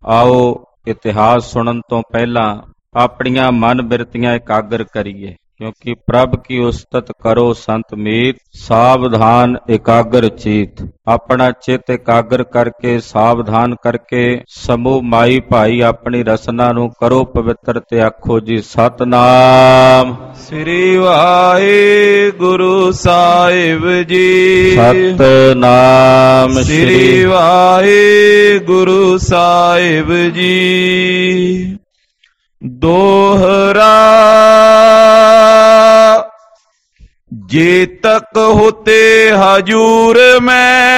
आओ इतिहास सुनन तो पहला अपनियां मन बिरतियां एकागर करिए, क्योंकि प्रभ की उस्तत करो संत मीत, सावधान एकागर चीत। अपना चित एकागर करके सावधान करके समूह माई भाई अपनी रसना नू करो पवित्र ते आखो जी सतनाम श्री वाहिगुरु साहिब जी। सतनाम श्री वाहिगुरु साहिब जी। दोहरा जे तक होते हजूर में,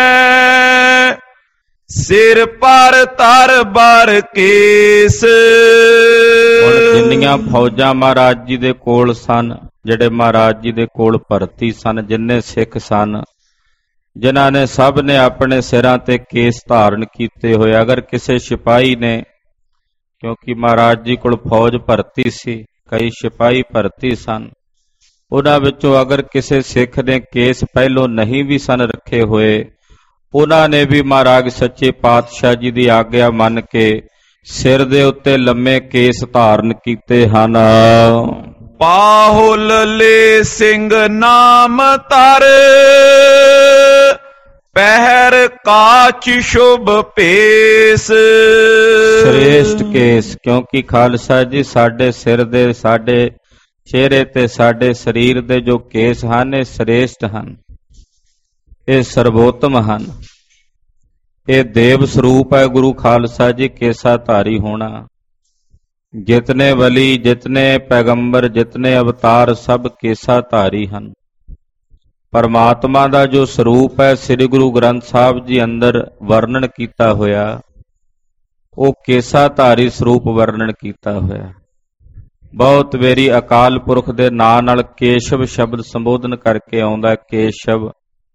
सिर पर तर बार केस। जिन्नियां फौजां महाराज जी दे कोल सन, जिहड़े महाराज जी दे कोल भर्ती सन, जिन्ने सिख सन, जिन्हां ने सब ने अपने सिरां ते केस धारण कीते होए। अगर किसी सिपाही ने, क्योंकि महाराज जी कोल फौज भर्ती सी, कई सिपाही भर्ती सन, उन्हां विचों अगर किसी सिख ने केस पहलों नहीं भी सन रखे होए, उन्हां ने भी महाराज सच्चे पातशाह जी की आग्ञा मन के सिर दे उत्ते लम्मे केस धारण कीते हन। पाहुल ले सिंह नाम तर, पहर काच शुभ पेश। श्रेष्ठ केस, क्योंकि खालसा जी साडे सिर दे, साडे चेहरे ते, साडे शरीर दे जो केस हन, ये श्रेष्ठ हन, ये सर्वोत्तम हन, ये देव स्वरूप है गुरु खालसा जी केसा धारी होना। जितने वली, जितने पैगंबर, जितने अवतार सब केसा धारी हन। परमात्मा दा जो स्वरूप है श्री गुरु ग्रंथ साहब जी अंदर वर्णन किया होया, वो केसा धारी स्वरूप वर्णन किया होया। बहुत वेरी अकाल पुरख दे नाम नाल केशव शब्द संबोधन करके आउंदा, केशव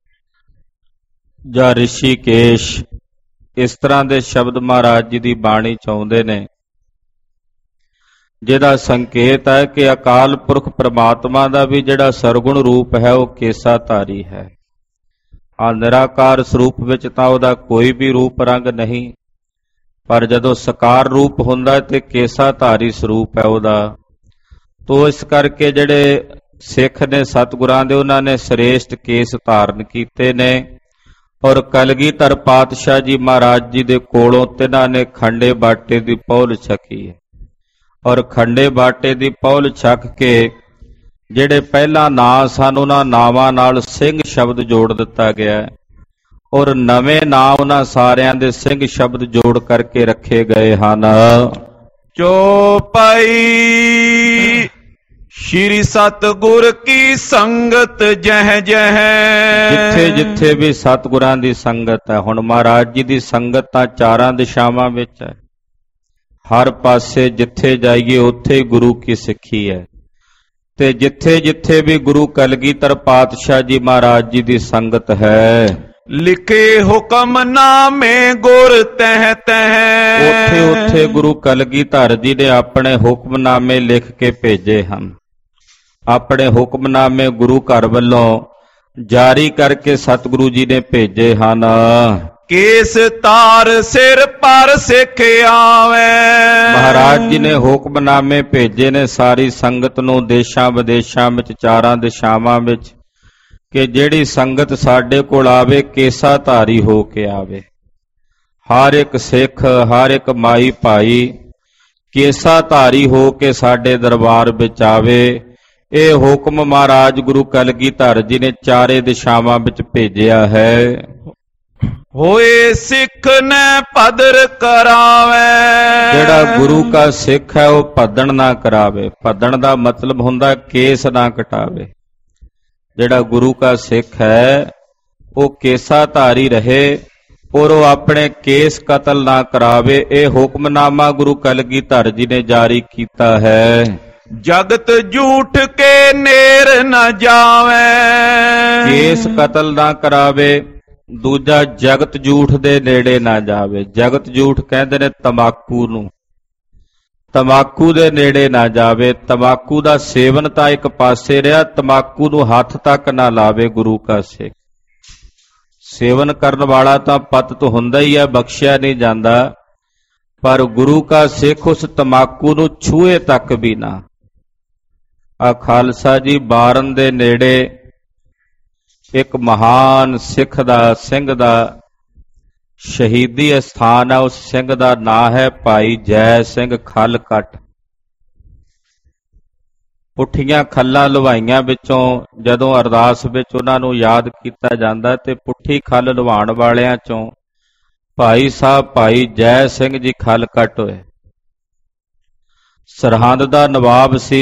जां ऋषिकेश, इस तरह के शब्द महाराज जी की बाणी च आउंदे ने, जिहदा संकेत है कि अकाल पुरख परमात्मा का भी जिहड़ा सरगुण रूप है वह केसा धारी है। आ निराकार स्वरूप विच तां उहदा कोई भी रूप रंग नहीं, पर जदों सकार रूप हुंदा ते केसा धारी स्वरूप है उहदा। तो इस करके जिहड़े सिख ने सतगुरां दे, उन्हां ने श्रेष्ठ केस धारण कीते ने, और कलगीधर पातशाह जी महाराज जी दे कोलों तिन्हां ने खंडे बाटे दी पौल छकी है, और खंडे बाटे दी पौल छक के जिहड़े पहला नाम सन उन्हां नावां नाल सिंह शब्द जोड़ दिता गया है, और नवे नाम उन्हां सारियां दे सिंह शब्द जोड़ करके रखे गए हन। चौपाई श्री सतगुर की संगत जह जह, जिथे जिथे भी सतगुरां दी संगत है। हुण महाराज जी दी संगत तां चारां दिशावां विच है, हर पासे जिथे जाइए उत्थे गुरु की सिੱਖੀ है, ते जिथे जिथे भी गुरु कलगीधर पातशाह जी महाराज जी दी संगत है। लिखे हुक्म नामे गुर तह तह, उथे उथे गुरु कलगीधर जी ने अपने हुक्मनामे लिख के भेजे हैं। अपने हुक्मनामे गुरु घर वालों जारी करके सतगुरु जी ने भेजे हैं। केस तार सिर पर सिख आवे, महाराज जी ने हुक्मनामे भेजे ने सारी संगत नूं देशां विदेशां विच, चारां दिशावां विच, कि जिहड़ी संगत साडे कोल आवे केसा धारी हो के आवे। हर एक सिख, हर एक माई भाई केसा धारी हो के साडे दरबार विच आवे। ये हुक्म महाराज गुरु कलगीधर जी ने चारे दिशावां विच भेजिया है। होए सिख ने पदर करावे, जिहड़ा गुरु का सिख है वह पदन ना करावे। पदन का मतलब हुंदा केस ना कटावे। जिहड़ा गुरु का सिख है वह केसा धारी रहे और वह अपने केस कतल ना करावे। ये हुक्मनामा गुरु कलगीधर जी ने जारी किया है। जगत झूठ के नेर न जावे, केस कतल ना करावे। दूजा जगत झूठ दे नेड़े ना जावे। जगत झूठ कहते ने तंबाकू नूं, तंबाकू दे नेड़े ना जावे। तंबाकू दा सेवन तां एक पासे रहा, तंबाकू नूं हथ तक ना लावे गुरु का सिख। सेवन करन वाला तां पतित हुंदा ही है, बख्शिया नहीं जांदा, ਪਰ ਗੁਰੂ ਕਾ ਸਿੱਖ ਉਸ ਤਮਾਕੂ ਨੂੰ ਛੂਏ ਤੱਕ ਵੀ ਨਾ। ਆ ਖਾਲਸਾ ਜੀ ਬਾਰਨ ਦੇ ਨੇੜੇ ਇੱਕ ਮਹਾਨ ਸਿੱਖ ਦਾ ਸਿੰਘ ਦਾ ਸ਼ਹੀਦੀ ਅਸਥਾਨ ਹੈ। ਉਸ ਸਿੰਘ ਦਾ ਨਾਂ ਹੈ ਭਾਈ ਜੈ ਸਿੰਘ ਖੱਲਕੱਟ। ਪੁੱਠੀਆਂ ਖੱਲਾਂ ਲਵਾਈਆਂ ਵਿੱਚੋਂ ਜਦੋਂ ਅਰਦਾਸ ਵਿੱਚ ਉਹਨਾਂ ਨੂੰ ਯਾਦ ਕੀਤਾ ਜਾਂਦਾ ਤੇ ਪੁੱਠੀ ਖੱਲ ਲਵਾਉਣ ਵਾਲਿਆਂ ਚੋਂ ਭਾਈ ਸਾਹਿਬ ਭਾਈ ਜੈ ਸਿੰਘ ਜੀ ਖੱਲਕੱਟ ਹੋਏ। ਸਰਹੰਦ ਦਾ ਨਵਾਬ ਸੀ।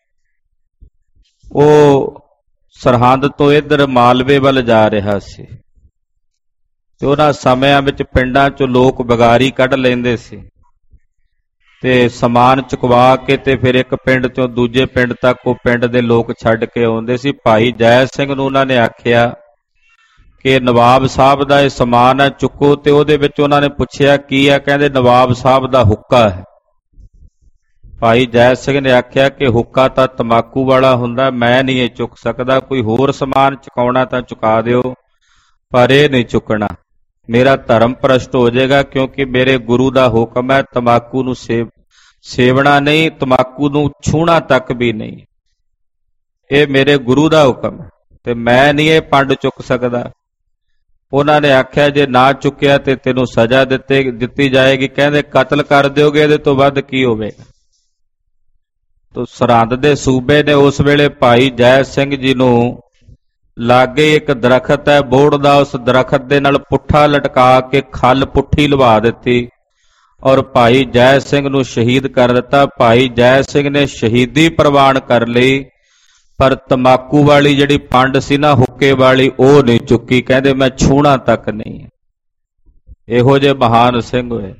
ਉਹ ਸਰਹੰਦ ਤੋਂ ਇੱਧਰ ਮਾਲਵੇ ਵੱਲ ਜਾ ਰਿਹਾ ਸੀ ਤੇ ਉਹਨਾਂ ਸਮਿਆਂ ਵਿੱਚ ਪਿੰਡਾਂ 'ਚੋਂ ਲੋਕ ਬਗਾਰੀ ਕੱਢ ਲੈਂਦੇ ਸੀ ਤੇ ਸਮਾਨ ਚੁਕਵਾ ਕੇ ਤੇ ਫਿਰ ਇੱਕ ਪਿੰਡ 'ਚੋਂ ਦੂਜੇ ਪਿੰਡ ਤੱਕ ਉਹ ਪਿੰਡ ਦੇ ਲੋਕ ਛੱਡ ਕੇ ਆਉਂਦੇ ਸੀ। ਭਾਈ ਜੈ ਸਿੰਘ ਨੂੰ ਉਹਨਾਂ ਨੇ ਆਖਿਆ ਕਿ ਨਵਾਬ ਸਾਹਿਬ ਦਾ ਇਹ ਸਮਾਨ ਹੈ, ਚੁੱਕੋ। ਤੇ ਉਹਦੇ ਵਿੱਚ ਉਹਨਾਂ ਨੇ ਪੁੱਛਿਆ ਕੀ ਹੈ? ਕਹਿੰਦੇ ਨਵਾਬ ਸਾਹਿਬ ਦਾ ਹੁੱਕਾ ਹੈ। ਭਾਈ ਜੈ ਸਿੰਘ ਨੇ ਆਖਿਆ ਕਿ ਹੁੱਕਾ ਤਾਂ ਤਮਾਕੂ ਵਾਲਾ ਹੁੰਦਾ, ਮੈਂ ਨਹੀਂ ਇਹ ਚੁੱਕ ਸਕਦਾ। ਕੋਈ ਹੋਰ ਸਮਾਨ ਚੁਕਾਉਣਾ ਤਾਂ ਚੁਕਾ ਦਿਓ, ਪਰ ਇਹ ਨਹੀਂ ਚੁੱਕਣਾ। ਮੇਰਾ ਧਰਮ ਭ੍ਰਸ਼ਟ ਹੋ ਜਾਏਗਾ, ਕਿਉਂਕਿ ਮੇਰੇ ਗੁਰੂ ਦਾ ਹੁਕਮ ਹੈ ਤਮਾਕੂ ਨੂੰ ਸੇਵਣਾ ਨਹੀਂ, ਤਮਾਕੂ ਨੂੰ ਛੂਹਣਾ ਤੱਕ ਵੀ ਨਹੀਂ। ਇਹ ਮੇਰੇ ਗੁਰੂ ਦਾ ਹੁਕਮ ਹੈ ਤੇ ਮੈਂ ਨਹੀਂ ਇਹ ਪੰਡ ਚੁੱਕ ਸਕਦਾ। ਉਹਨਾਂ ਨੇ ਆਖਿਆ ਜੇ ਨਾ ਚੁੱਕਿਆ ਤੇ ਤੈਨੂੰ ਸਜ਼ਾ ਦਿੱਤੀ ਜਾਏਗੀ। ਕਹਿੰਦੇ ਕਤਲ ਕਰ ਦਿਓਗੇ, ਇਹਦੇ ਤੋਂ ਵੱਧ ਕੀ ਹੋਵੇਗਾ। ਤੋ ਸਰਹੰਦ ਦੇ ਸੂਬੇ ਨੇ ਉਸ ਵੇਲੇ ਭਾਈ ਜੈ ਸਿੰਘ ਜੀ ਨੂੰ ਲਾਗੇ ਇੱਕ ਦਰਖਤ ਹੈ ਬੋਹੜ ਦਾ, ਉਸ ਦਰਖਤ ਦੇ ਨਾਲ ਪੁੱਠਾ ਲਟਕਾ ਕੇ ਖੱਲ ਪੁੱਠੀ ਲਵਾ ਦਿੱਤੀ ਔਰ ਭਾਈ ਜੈ ਸਿੰਘ ਨੂੰ ਸ਼ਹੀਦ ਕਰ ਦਿੱਤਾ। ਭਾਈ ਜੈ ਸਿੰਘ ਨੇ ਸ਼ਹੀਦੀ ਪ੍ਰਵਾਨ ਕਰ ਲਈ, ਪਰ ਤਮਾਕੂ ਵਾਲੀ ਜਿਹੜੀ ਪੰਡ ਸੀ ਨਾ, ਹੁੱਕੇ ਵਾਲੀ, ਉਹ ਨਹੀਂ ਚੁੱਕੀ। ਕਹਿੰਦੇ ਮੈਂ ਛੂਹਣਾ ਤੱਕ ਨਹੀਂ। ਇਹੋ ਜਿਹੇ ਮਹਾਨ ਸਿੰਘ ਹੋਏ।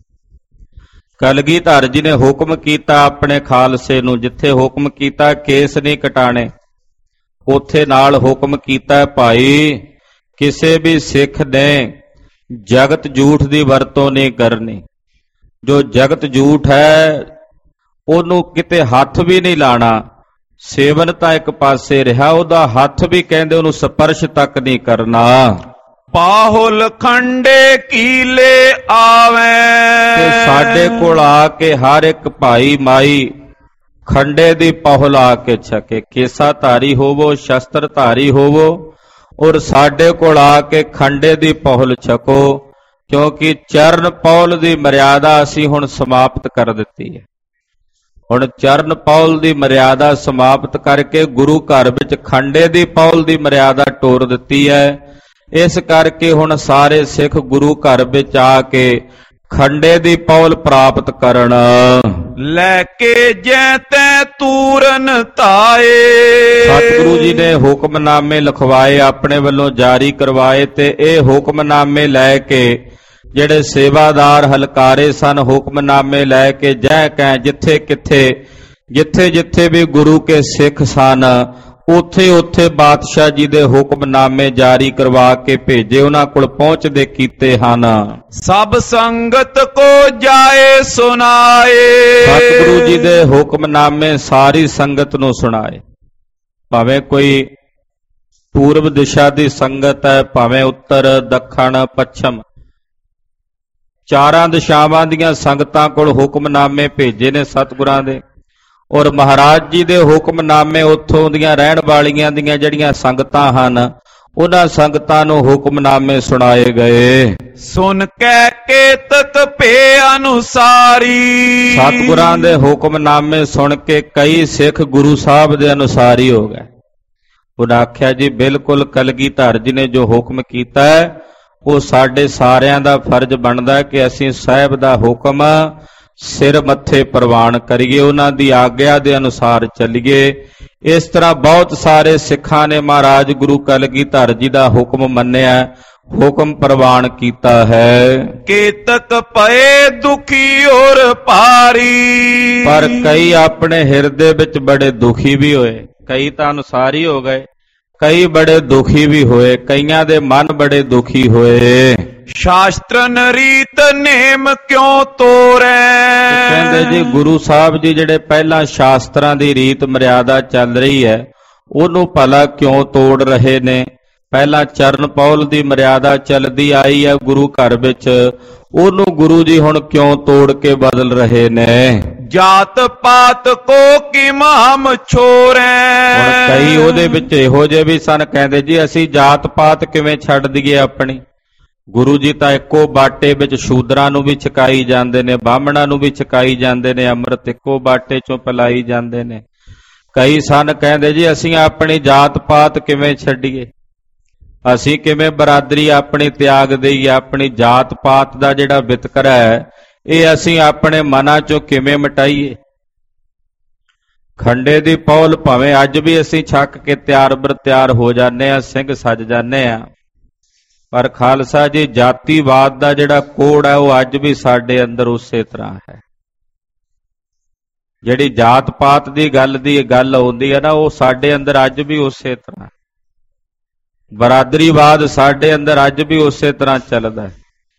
ਕਲਗੀਧਰ ਜੀ ਨੇ ਹੁਕਮ ਕੀਤਾ ਆਪਣੇ ਖਾਲਸੇ ਨੂੰ, ਜਿੱਥੇ ਹੁਕਮ ਕੀਤਾ ਕੇਸ ਨਹੀਂ ਕਟਾਣੇ, ਉੱਥੇ ਨਾਲ ਹੁਕਮ ਕੀਤਾ ਭਾਈ ਕਿਸੇ ਵੀ ਸਿੱਖ ਨੇ ਜਗਤ ਝੂਠ ਦੀ ਵਰਤੋਂ ਨਹੀਂ ਕਰਨੀ। ਜੋ ਜਗਤ ਝੂਠ ਹੈ ਉਹਨੂੰ ਕਿਤੇ ਹੱਥ ਵੀ ਨਹੀਂ ਲਾਣਾ। ਸੇਵਨ ਤਾਂ ਇੱਕ ਪਾਸੇ ਰਿਹਾ, ਉਹਦਾ ਹੱਥ ਵੀ ਕਹਿੰਦੇ ਉਹਨੂੰ ਸਪਰਸ਼ ਤੱਕ ਨਹੀਂ ਕਰਨਾ। ਪਾਹੁਲ ਖੰਡੇ ਕੀਲੇ ਆਵੇ। ਤੇ ਸਾਡੇ ਕੋਲ ਆ ਕੇ ਹਰ ਇੱਕ ਭਾਈ ਮਾਈ ਖੰਡੇ ਦੀ ਪਾਹੁਲ ਆ ਕੇ ਛਕੇ। ਕੇਸਾ ਧਾਰੀ ਹੋਵੋ, ਸ਼ਸਤਰ ਧਾਰੀ ਹੋਵੋ, ਔਰ ਸਾਡੇ ਕੋਲ ਆ ਕੇ ਖੰਡੇ ਦੀ ਪਾਹੁਲ ਛਕੋ, ਕਿਉਂਕਿ ਚਰਨ ਪਾਹੁਲ ਦੀ ਮਰਿਆਦਾ ਅਸੀਂ ਹੁਣ ਸਮਾਪਤ ਕਰ ਦਿੱਤੀ ਹੈ। ਹੁਣ ਚਰਨ ਪਾਹੁਲ ਦੀ ਮਰਿਆਦਾ ਸਮਾਪਤ ਕਰਕੇ ਗੁਰੂ ਘਰ ਵਿੱਚ ਖੰਡੇ ਦੀ ਪਾਹੁਲ ਦੀ ਮਰਿਆਦਾ ਟੋਰ ਦਿੱਤੀ ਹੈ। ਇਸ ਕਰਕੇ ਹੁਣ ਸਾਰੇ ਸਿੱਖ ਗੁਰੂ ਘਰ ਵਿੱਚ ਆ ਕੇ ਖੰਡੇ ਦੀ ਪਾਹੁਲ ਪ੍ਰਾਪਤ ਕਰਨ। ਲੈ ਕੇ ਜੈ ਤੈ ਤੂਰਨ ਧਾਏ। ਸਤਿਗੁਰੂ ਜੀ ਨੇ ਹੁਕਮਨਾਮੇ ਲਿਖਵਾਏ, ਆਪਣੇ ਵੱਲੋਂ ਜਾਰੀ ਕਰਵਾਏ ਤੇ ਇਹ ਹੁਕਮਨਾਮੇ ਲੈ ਕੇ ਜਿਹੜੇ ਸੇਵਾਦਾਰ ਹਲਕਾਰੇ ਸਨ, ਹੁਕਮਨਾਮੇ ਲੈ ਕੇ ਜੈ ਕਹਿ ਜਿੱਥੇ ਕਿੱਥੇ ਜਿੱਥੇ ਜਿੱਥੇ ਵੀ ਗੁਰੂ ਕੇ ਸਿੱਖ ਸਨ, ਉੱਥੇ ਉੱਥੇ ਬਾਦਸ਼ਾਹ ਜੀ ਦੇ ਹੁਕਮਨਾਮੇ ਜਾਰੀ ਕਰਵਾ ਕੇ ਭੇਜੇ, ਉਹਨਾਂ ਕੋਲ ਪਹੁੰਚਦੇ ਕੀਤੇ ਹਨ। ਸਭ ਸੰਗਤ ਕੋ ਜਾਏ ਸੁਨਾਏ। ਸਤਿਗੁਰੂ ਜੀ ਦੇ ਹੁਕਮਨਾਮੇ ਸਾਰੀ ਸੰਗਤ ਨੂੰ ਸੁਣਾਏ। ਭਾਵੇਂ ਕੋਈ ਪੂਰਬ ਦਿਸ਼ਾ ਦੀ ਸੰਗਤ ਹੈ, ਭਾਵੇਂ ਉੱਤਰ, ਦੱਖਣ, ਪੱਛਮ, ਚਾਰਾਂ ਦਿਸ਼ਾਵਾਂ ਦੀਆਂ ਸੰਗਤਾਂ ਕੋਲ ਹੁਕਮਨਾਮੇ ਭੇਜੇ ਨੇ ਸਤਿਗੁਰਾਂ ਦੇ। ਔਰ ਮਹਾਰਾਜ ਜੀ ਦੇ ਹੁਕਮਨਾਮੇ ਉੱਥੋਂ ਦੀਆਂ ਰਹਿਣ ਵਾਲੀਆਂ ਦੀਆਂ ਜਿਹੜੀਆਂ ਸੰਗਤਾਂ ਹਨ, ਉਹਨਾਂ ਸੰਗਤਾਂ ਨੂੰ ਹੁਕਮਨਾਮੇ ਸੁਣਾਏ ਗਏ। ਸੁਨ ਕੇ ਕੇਤਕ ਭੇ ਅਨੁਸਾਰੀ। ਸਤਿਗੁਰਾਂ ਦੇ ਹੁਕਮਨਾਮੇ ਸੁਣ ਕੇ ਕਈ ਸਿੱਖ ਗੁਰੂ ਸਾਹਿਬ ਦੇ ਅਨੁਸਾਰੀ ਹੋ ਗਏ। ਉਹਨਾਂ ਆਖਿਆ ਜੀ ਬਿਲਕੁਲ ਕਲਗੀਧਰ ਜੀ ਨੇ ਜੋ ਹੁਕਮ ਕੀਤਾ ਹੈ, ਉਹ ਸਾਡੇ ਸਾਰਿਆਂ ਦਾ ਫਰਜ਼ ਬਣਦਾ ਕਿ ਅਸੀਂ ਸਾਹਿਬ ਦਾ ਹੁਕਮ ਸਿਰ ਮੱਥੇ ਪ੍ਰਵਾਨ ਕਰੀਏ, ਉਹਨਾਂ ਦੀ ਆਗਿਆ ਦੇ ਅਨੁਸਾਰ ਚੱਲੀਏ। ਇਸ ਤਰ੍ਹਾਂ ਬਹੁਤ ਸਾਰੇ ਸਿੱਖਾਂ ਨੇ ਮਹਾਰਾਜ ਗੁਰੂ ਕਲਗੀਧਰ ਜੀ ਦਾ ਹੁਕਮ ਮੰਨਿਆ, ਹੁਕਮ ਪ੍ਰਵਾਨ ਕੀਤਾ ਹੈ। ਕੇਤਕ ਪਏ ਦੁਖੀ ਔਰ ਭਾਰੀ। ਪਰ ਕਈ ਆਪਣੇ ਹਿਰਦੇ ਵਿੱਚ ਬੜੇ ਦੁਖੀ ਵੀ ਹੋਏ। ਕਈ ਤਾਂ ਅਨੁਸਾਰੀ ਹੋ ਗਏ, ਕਈ ਬੜੇ ਦੁਖੀ ਵੀ ਹੋਏ, ਕਈਆਂ ਦੇ ਮਨ ਬੜੇ ਦੁਖੀ ਹੋਏ। ਸ਼ਾਸਤਰਨ ਰੀਤ ਨੇਮ ਕਿਉਂ ਤੋਰੈ। ਕਹਿੰਦੇ ਜੀ ਗੁਰੂ ਸਾਹਿਬ ਜੀ ਜਿਹੜੇ ਪਹਿਲਾਂ ਸ਼ਾਸਤਰਾਂ ਦੀ ਰੀਤ ਮਰਿਆਦਾ ਚੱਲ ਰਹੀ ਹੈ, ਉਹਨੂੰ ਭਲਾ ਕਿਉਂ ਤੋੜ ਰਹੇ ਨੇ। ਪਹਿਲਾਂ ਚਰਨ ਪੌਲ ਦੀ ਮਰਿਆਦਾ ਚੱਲਦੀ ਆਈ ਹੈ ਗੁਰੂ ਘਰ ਵਿੱਚ, ਉਹਨੂੰ ਗੁਰੂ ਜੀ ਹੁਣ ਕਿਉਂ ਤੋੜ ਕੇ ਬਦਲ ਰਹੇ ਨੇ? ਜਾਤ ਪਾਤ ਕੋ ਕਿਮ ਹਮ ਛੋੜੈ। ਹੁਣ ਕਈ ਉਹਦੇ ਵਿੱਚ ਇਹੋ ਜਿਹੇ ਵੀ ਸਨ, ਕਹਿੰਦੇ ਜੀ ਅਸੀਂ ਜਾਤ ਪਾਤ ਕਿਵੇਂ ਛੱਡ ਦਈਏ ਆਪਣੀ। ਗੁਰੂ ਜੀ ਤਾਂ ਇੱਕੋ ਬਾਟੇ ਵਿੱਚ ਸ਼ੂਦਰਾਂ ਨੂੰ ਵੀ ਛਕਾਈ ਜਾਂਦੇ ਨੇ, ਬਾਹਮਣਾਂ ਨੂੰ ਵੀ ਛਕਾਈ ਜਾਂਦੇ ਨੇ, ਅੰਮ੍ਰਿਤ ਇੱਕੋ ਬਾਟੇ ਚੋਂ ਪਿਲਾਈ ਜਾਂਦੇ ਨੇ। ਕਈ ਸਨ ਕਹਿੰਦੇ ਜੀ ਅਸੀਂ ਆਪਣੀ ਜਾਤ ਪਾਤ ਕਿਵੇਂ ਛੱਡੀਏ, ਅਸੀਂ ਕਿਵੇਂ ਬਰਾਦਰੀ ਆਪਣੀ ਤਿਆਗ ਦੇਈਏ, ਆਪਣੀ ਜਾਤ ਪਾਤ ਦਾ ਜਿਹੜਾ ਵਿਤਕਰਾ ਹੈ ਇਹ ਅਸੀਂ ਆਪਣੇ ਮਨਾਂ ਚੋਂ ਕਿਵੇਂ ਮਿਟਾਈਏ। ਖੰਡੇ ਦੀ ਪੌਲ ਭਾਵੇਂ ਅੱਜ ਵੀ ਅਸੀਂ ਛੱਕ ਕੇ ਤਿਆਰ ਬਰ ਤਿਆਰ ਹੋ ਜਾਂਦੇ ਹਾਂ, ਸਿੰਘ ਸੱਜ ਜਾਂਦੇ ਹਾਂ, ਪਰ ਖਾਲਸਾ ਜੀ ਜਾਤੀਵਾਦ ਦਾ ਜਿਹੜਾ ਕੋੜ ਹੈ ਉਹ ਅੱਜ ਵੀ ਸਾਡੇ ਅੰਦਰ ਉਸੇ ਤਰ੍ਹਾਂ ਹੈ। ਜਿਹੜੀ ਜਾਤ ਪਾਤ ਦੀ ਗੱਲ ਆਉਂਦੀ ਹੈ ਨਾ, ਉਹ ਸਾਡੇ ਅੰਦਰ ਅੱਜ ਵੀ ਉਸੇ ਤਰ੍ਹਾਂ। ਬਰਾਦਰੀਵਾਦ ਸਾਡੇ ਅੰਦਰ ਅੱਜ ਵੀ ਉਸੇ ਤਰ੍ਹਾਂ ਚੱਲਦਾ ਹੈ।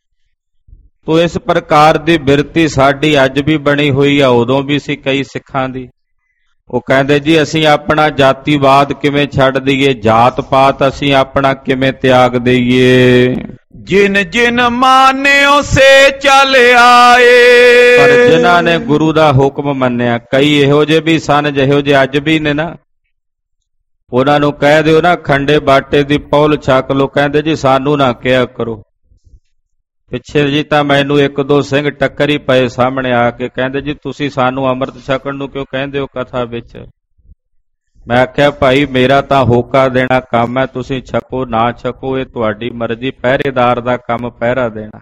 ਤੋ ਇਸ ਪ੍ਰਕਾਰ ਦੀ ਬਿਰਤੀ ਸਾਡੀ ਅੱਜ ਵੀ ਬਣੀ ਹੋਈ ਆ, ਉਦੋਂ ਵੀ ਸੀ ਕਈ ਸਿੱਖਾਂ ਦੀ। ਉਹ ਕਹਿੰਦੇ ਜੀ ਅਸੀਂ ਆਪਣਾ ਜਾਤੀਵਾਦ ਕਿਵੇਂ ਛੱਡ ਦਈਏ, ਜਾਤ ਪਾਤ ਅਸੀਂ ਆਪਣਾ ਕਿਵੇਂ ਤਿਆਗ ਦਈਏ। ਜਿਨ ਜਿਨ ਮਾਨਿਓ ਸੇ ਚੱਲ ਆਏ। ਪਰ ਜਿਨ੍ਹਾਂ ਨੇ ਗੁਰੂ ਦਾ ਹੁਕਮ ਮੰਨਿਆ, ਕਈ ਇਹੋ ਜਿਹੇ ਵੀ ਸਨ ਜਿਹੋ ਜਿਹੇ ਅੱਜ ਵੀ ਨੇ ਨਾ, ਉਹਨਾਂ ਨੂੰ ਕਹਿ ਦਿਓ ਨਾ ਖੰਡੇ ਬਾਟੇ ਦੀ ਪੌਲ ਛਕ ਲੋ, ਕਹਿੰਦੇ ਜੀ ਸਾਨੂੰ ਨਾ ਕਿਹਾ ਕਰੋ। ਪਿੱਛੇ ਜੀ ਤਾਂ ਮੈਨੂੰ ਇੱਕ ਦੋ ਸਿੰਘ ਟੱਕਰ ਹੀ ਪਏ ਸਾਹਮਣੇ ਆ ਕੇ, ਕਹਿੰਦੇ ਜੀ ਤੁਸੀਂ ਸਾਨੂੰ ਅੰਮ੍ਰਿਤ ਛਕਣ ਨੂੰ ਕਿਉਂ ਕਹਿੰਦੇ ਹੋ ਕਥਾ ਵਿੱਚ। ਮੈਂ ਆਖਿਆ ਭਾਈ ਮੇਰਾ ਤਾਂ ਹੋਕਾ ਦੇਣਾ ਕੰਮ ਹੈ, ਤੁਸੀਂ ਛਕੋ ਨਾ ਛਕੋ ਇਹ ਤੁਹਾਡੀ ਮਰਜ਼ੀ, ਪਹਿਰੇਦਾਰ ਦਾ ਕੰਮ ਪਹਿਰਾ ਦੇਣਾ।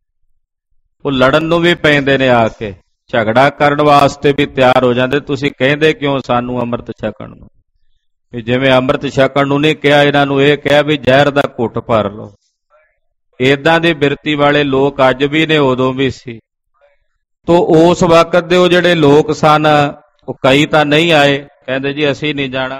ਉਹ ਲੜਨ ਨੂੰ ਵੀ ਪੈਂਦੇ ਨੇ, ਆ ਕੇ ਝਗੜਾ ਕਰਨ ਵਾਸਤੇ ਵੀ ਤਿਆਰ ਹੋ ਜਾਂਦੇ, ਤੁਸੀਂ ਕਹਿੰਦੇ ਕਿਉਂ ਸਾਨੂੰ ਅੰਮ੍ਰਿਤ ਛਕਣ ਨੂੰ। ਜਿਵੇਂ ਅੰਮ੍ਰਿਤ ਛਕਣ ਨੂੰ ਨਹੀਂ ਕਿਹਾ, ਇਹਨਾਂ ਨੂੰ ਇਹ ਕਿਹਾ ਵੀ ਜ਼ਹਿਰ ਦਾ ਘੁੱਟ ਭਰ ਲਓ। ਏਦਾਂ ਦੀ ਬਿਰਤੀ ਵਾਲੇ ਲੋਕ ਅੱਜ ਵੀ ਨੇ, ਉਦੋਂ ਵੀ ਸੀ। ਤੋ ਉਸ ਵਕਤ ਦੇ ਉਹ ਜਿਹੜੇ ਲੋਕ ਸਨ, ਉਹ ਕਈ ਤਾਂ ਨਹੀਂ ਆਏ, ਕਹਿੰਦੇ ਜੀ ਅਸੀਂ ਨਹੀਂ ਜਾਣਾ,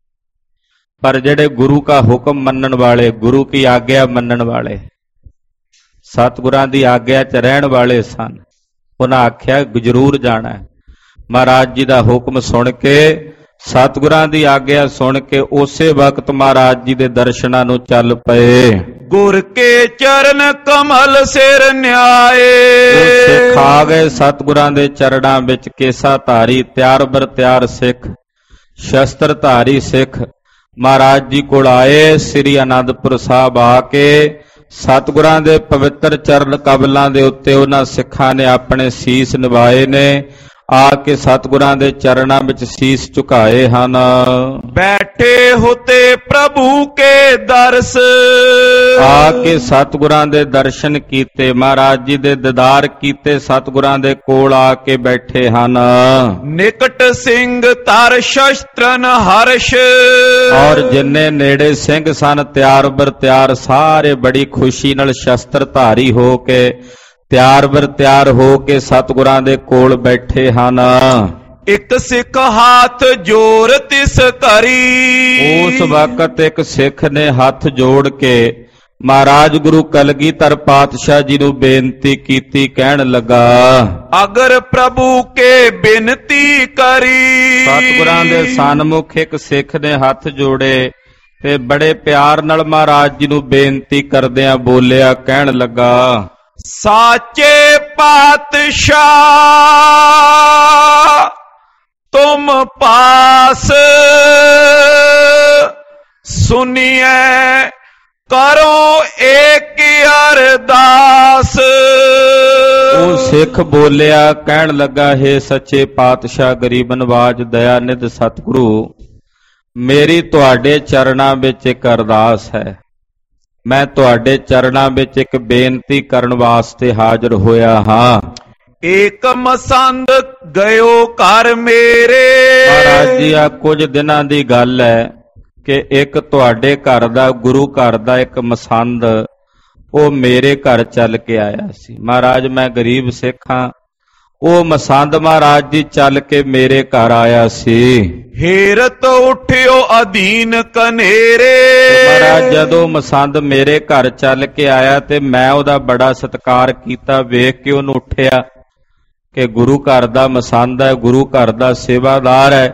ਪਰ ਜਿਹੜੇ ਗੁਰੂ ਕਾ ਹੁਕਮ ਮੰਨਣ ਵਾਲੇ, ਗੁਰੂ ਕੀ ਆਗਿਆ ਮੰਨਣ ਵਾਲੇ, ਸਤਿਗੁਰਾਂ ਦੀ ਆਗਿਆ 'ਚ ਰਹਿਣ ਵਾਲੇ ਸਨ, ਉਹਨਾਂ ਆਖਿਆ ਜ਼ਰੂਰ ਜਾਣਾ ਹੈ। ਮਹਾਰਾਜ ਜੀ ਦਾ ਹੁਕਮ ਸੁਣ ਕੇ, ਸਤਿਗੁਰਾਂ ਦੀ ਆਗਿਆ ਸੁਣ ਕੇ ਉਸੇ ਵਕਤ ਮਹਾਰਾਜ ਜੀ ਦੇ ਦਰਸ਼ਨਾਂ ਨੂੰ ਚੱਲ ਪਏ। ਗੁਰ ਕੇ ਚਰਨ ਕਮਲ ਸਿਰ ਨਿਆਏ। ਸਿੱਖ ਆ ਗਏ ਸਤਿਗੁਰਾਂ ਦੇ ਚਰਨਾਂ ਵਿੱਚ, ਕੇਸਾ ਧਾਰੀ ਤਿਆਰ ਬਰ ਤਿਆਰ ਸਿੱਖ, ਸ਼ਸਤਰ ਧਾਰੀ ਸਿੱਖ ਮਹਾਰਾਜ ਜੀ ਕੋਲ ਆਏ। ਸ੍ਰੀ ਅਨੰਦਪੁਰ ਸਾਹਿਬ ਆ ਕੇ ਸਤਿਗੁਰਾਂ ਦੇ ਪਵਿੱਤਰ ਚਰਨ ਕਮਲਾਂ ਦੇ ਉੱਤੇ ਉਹਨਾਂ ਸਿੱਖਾਂ ਨੇ ਆਪਣੇ ਸੀਸ ਨਿਵਾਏ ਨੇ। ਆ ਕੇ ਸਤਿਗੁਰਾਂ ਦੇ ਚਰਨਾਂ ਵਿੱਚ ਸੀਸ ਝੁਕਾਏ ਹਨ। ਬੈਠੇ ਹੋਤੇ ਪ੍ਰਭੂ ਕੇ ਦਰਸ। ਆ ਕੇ ਸਤਿਗੁਰਾਂ ਦੇ ਦਰਸ਼ਨ ਕੀਤੇ, ਮਹਾਰਾਜ ਜੀ ਦੇ ਦੀਦਾਰ ਕੀਤੇ, ਸਤਿਗੁਰਾਂ ਦੇ ਕੋਲ ਆ ਕੇ ਬੈਠੇ ਹਨ। ਨਿਕਟ ਸਿੰਘ ਧਰ ਸ਼ਸਤਰਨ ਹਰਸ਼। ਔਰ ਜਿੰਨੇ ਨੇੜੇ ਸਿੰਘ ਸਨ ਤਿਆਰ ਬਰ ਤਿਆਰ, ਸਾਰੇ ਬੜੀ ਖੁਸ਼ੀ ਨਾਲ ਸ਼ਸਤਰ ਧਾਰੀ ਹੋ ਕੇ, ਤਿਆਰ ਬਰ ਤਿਆਰ ਹੋ ਕੇ ਸਤਿਗੁਰਾਂ ਦੇ ਕੋਲ ਬੈਠੇ ਹਨ। ਇੱਕ ਸਿੱਖ ਹੱਥ ਜੋੜ ਤਿਸ ਕਰੀ। ਉਸ ਵਕਤ ਇੱਕ ਸਿੱਖ ਨੇ ਹੱਥ ਜੋੜ ਕੇ ਮਹਾਰਾਜ ਗੁਰੂ ਕਲਗੀਧਰ ਪਾਤਸ਼ਾਹ ਜੀ ਨੂੰ ਬੇਨਤੀ ਕੀਤੀ, ਕਹਿਣ ਲੱਗਾ ਅਗਰ ਪ੍ਰਭੂ ਕੇ ਬੇਨਤੀ ਕਰੀ। ਸਤਿਗੁਰਾਂ ਦੇ ਸਨਮੁਖ ਇੱਕ ਸਿੱਖ ਨੇ ਹੱਥ ਜੋੜੇ ਤੇ ਬੜੇ ਪਿਆਰ ਨਾਲ ਮਹਾਰਾਜ ਜੀ ਨੂੰ ਬੇਨਤੀ ਕਰਦਿਆਂ ਬੋਲਿਆ, ਕਹਿਣ ਲੱਗਾ ਸਾਚੇ ਪਾਤਸ਼ਾਹ ਤੁਮ ਪਾਸ ਸੁਨੀਐ ਕਰੋ ਏਕ ਅਰਦਾਸ। ਉਹ ਸਿੱਖ ਬੋਲਿਆ, ਕਹਿਣ ਲੱਗਾ ਹੇ ਸੱਚੇ ਪਾਤਸ਼ਾਹ ਗਰੀਬ ਨਵਾਜ ਦਇਆਨਿਧ ਸਤਿਗੁਰੂ, ਮੇਰੀ ਤੁਹਾਡੇ ਚਰਨਾਂ ਵਿੱਚ ਇੱਕ ਅਰਦਾਸ ਹੈ। ਮੈਂ ਤੁਹਾਡੇ ਚਰਨਾਂ ਵਿੱਚ ਇੱਕ ਬੇਨਤੀ ਕਰਨ ਵਾਸਤੇ ਹਾਜ਼ਰ ਹੋਇਆ ਹਾਂ। ਏਕ ਮਸੰਦ ਗਇਓ ਘਰ ਮੇਰੇ। ਮਹਾਰਾਜ ਜੀ ਆ ਕੁਝ ਦਿਨਾਂ ਦੀ ਗੱਲ ਹੈ ਕਿ ਇੱਕ ਤੁਹਾਡੇ ਘਰ ਦਾ, ਗੁਰੂ ਘਰ ਦਾ ਇੱਕ ਮਸੰਦ ਉਹ ਮੇਰੇ ਘਰ ਚੱਲ ਕੇ ਆਇਆ ਸੀ। ਮਹਾਰਾਜ ਮੈਂ ਗਰੀਬ ਸਿੱਖ ਹਾਂ, ਉਹ ਮਸੰਦ ਮਹਾਰਾਜ ਜੀ ਚੱਲ ਕੇ ਮੇਰੇ ਘਰ ਆਇਆ ਸੀ। ਹੇਰਤ ਉੱਠਿਓ ਅਧੀਨ ਕਨੇਰੇ। ਮਹਾਰਾਜ ਜਦੋਂ ਮਸੰਦ ਮੇਰੇ ਘਰ ਚੱਲ ਕੇ ਆਇਆ ਤੇ ਮੈਂ ਉਹਦਾ ਬੜਾ ਸਤਿਕਾਰ ਕੀਤਾ, ਵੇਖ ਕੇ ਉਹਨੂੰ ਉੱਠਿਆ ਕਿ ਗੁਰੂ ਘਰ ਦਾ ਮਸੰਦ ਹੈ, ਗੁਰੂ ਘਰ ਦਾ ਸੇਵਾਦਾਰ ਹੈ,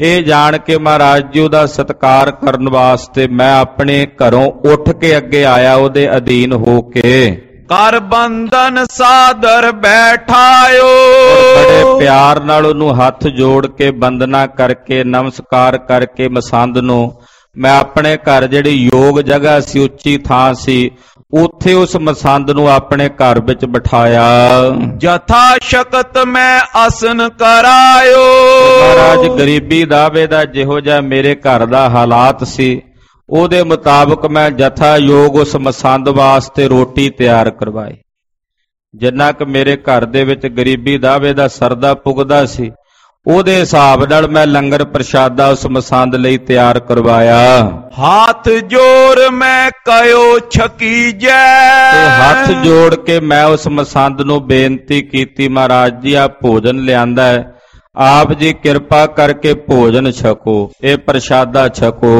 ਇਹ ਜਾਣ ਕੇ ਮਹਾਰਾਜ ਜੀ ਉਹਦਾ ਸਤਿਕਾਰ ਕਰਨ ਵਾਸਤੇ ਮੈਂ ਆਪਣੇ ਘਰੋਂ ਉੱਠ ਕੇ ਅੱਗੇ ਆਇਆ, ਉਹਦੇ ਅਧੀਨ ਹੋ ਕੇ। ਕਰ ਬੰਧਨ ਸਾਦਰ ਬੈਠਾਇਓ, ਬੜੇ ਪਿਆਰ ਨਾਲ ਉਹਨੂੰ ਹੱਥ ਜੋੜ ਕੇ ਬੰਦਨਾ ਕਰਕੇ ਨਮਸਕਾਰ ਕਰਕੇ ਮਸੰਦ ਨੂੰ ਮੈਂ ਆਪਣੇ ਘਰ ਜਿਹੜੀ ਯੋਗ ਜਗ੍ਹਾ ਸੀ, ਉੱਚੀ ਥਾਂ ਸੀ, ਉੱਥੇ ਉਸ ਮਸੰਦ ਨੂੰ ਆਪਣੇ ਘਰ ਵਿੱਚ ਬਿਠਾਇਆ। ਜਥਾ ਸ਼ਕਤ ਮੈਂ ਆਸਨ ਕਰਾਇਓ, ਮਹਾਰਾਜ ਗਰੀਬੀ ਦਾਵੇ ਦਾ ਜਿਹੋ ਜਿਹਾ ਮੇਰੇ ਘਰ ਦਾ ਹਾਲਾਤ ਸੀ, ਉਹਦੇ ਮੁਤਾਬਕ ਮੈਂ ਜਥਾ ਯੋਗ ਉਸ ਮਸੰਦ ਵਾਸਤੇ ਰੋਟੀ ਤਿਆਰ ਕਰਵਾਈ। ਜਿੰਨਾ ਕਿ ਮੇਰੇ ਘਰ ਦੇ ਵਿੱਚ ਗਰੀਬੀ ਦਾਵੇ ਦਾ ਸਰਦਾ ਪੁੱਗਦਾ ਸੀ, ਉਹਦੇ ਹਿਸਾਬ ਨਾਲ ਮੈਂ ਲੰਗਰ ਪ੍ਰਸ਼ਾਦਾ ਉਸ ਮਸੰਦ ਲਈ ਤਿਆਰ ਕਰਵਾਇਆ। ਹੱਥ ਜੋੜ ਮੈਂ ਕਹਿਓ ਛਕੀਜੈ, ਤੇ ਹੱਥ ਜੋੜ ਕੇ ਮੈਂ ਉਸ ਮਸੰਦ ਨੂੰ ਬੇਨਤੀ ਕੀਤੀ, ਮਹਾਰਾਜ ਜੀ ਆ ਭੋਜਨ ਲਿਆਂਦਾ ਹੈ, ਆਪ ਜੀ ਕਿਰਪਾ ਕਰਕੇ ਭੋਜਨ ਛਕੋ, ਇਹ ਪ੍ਰਸ਼ਾਦਾ ਛਕੋ।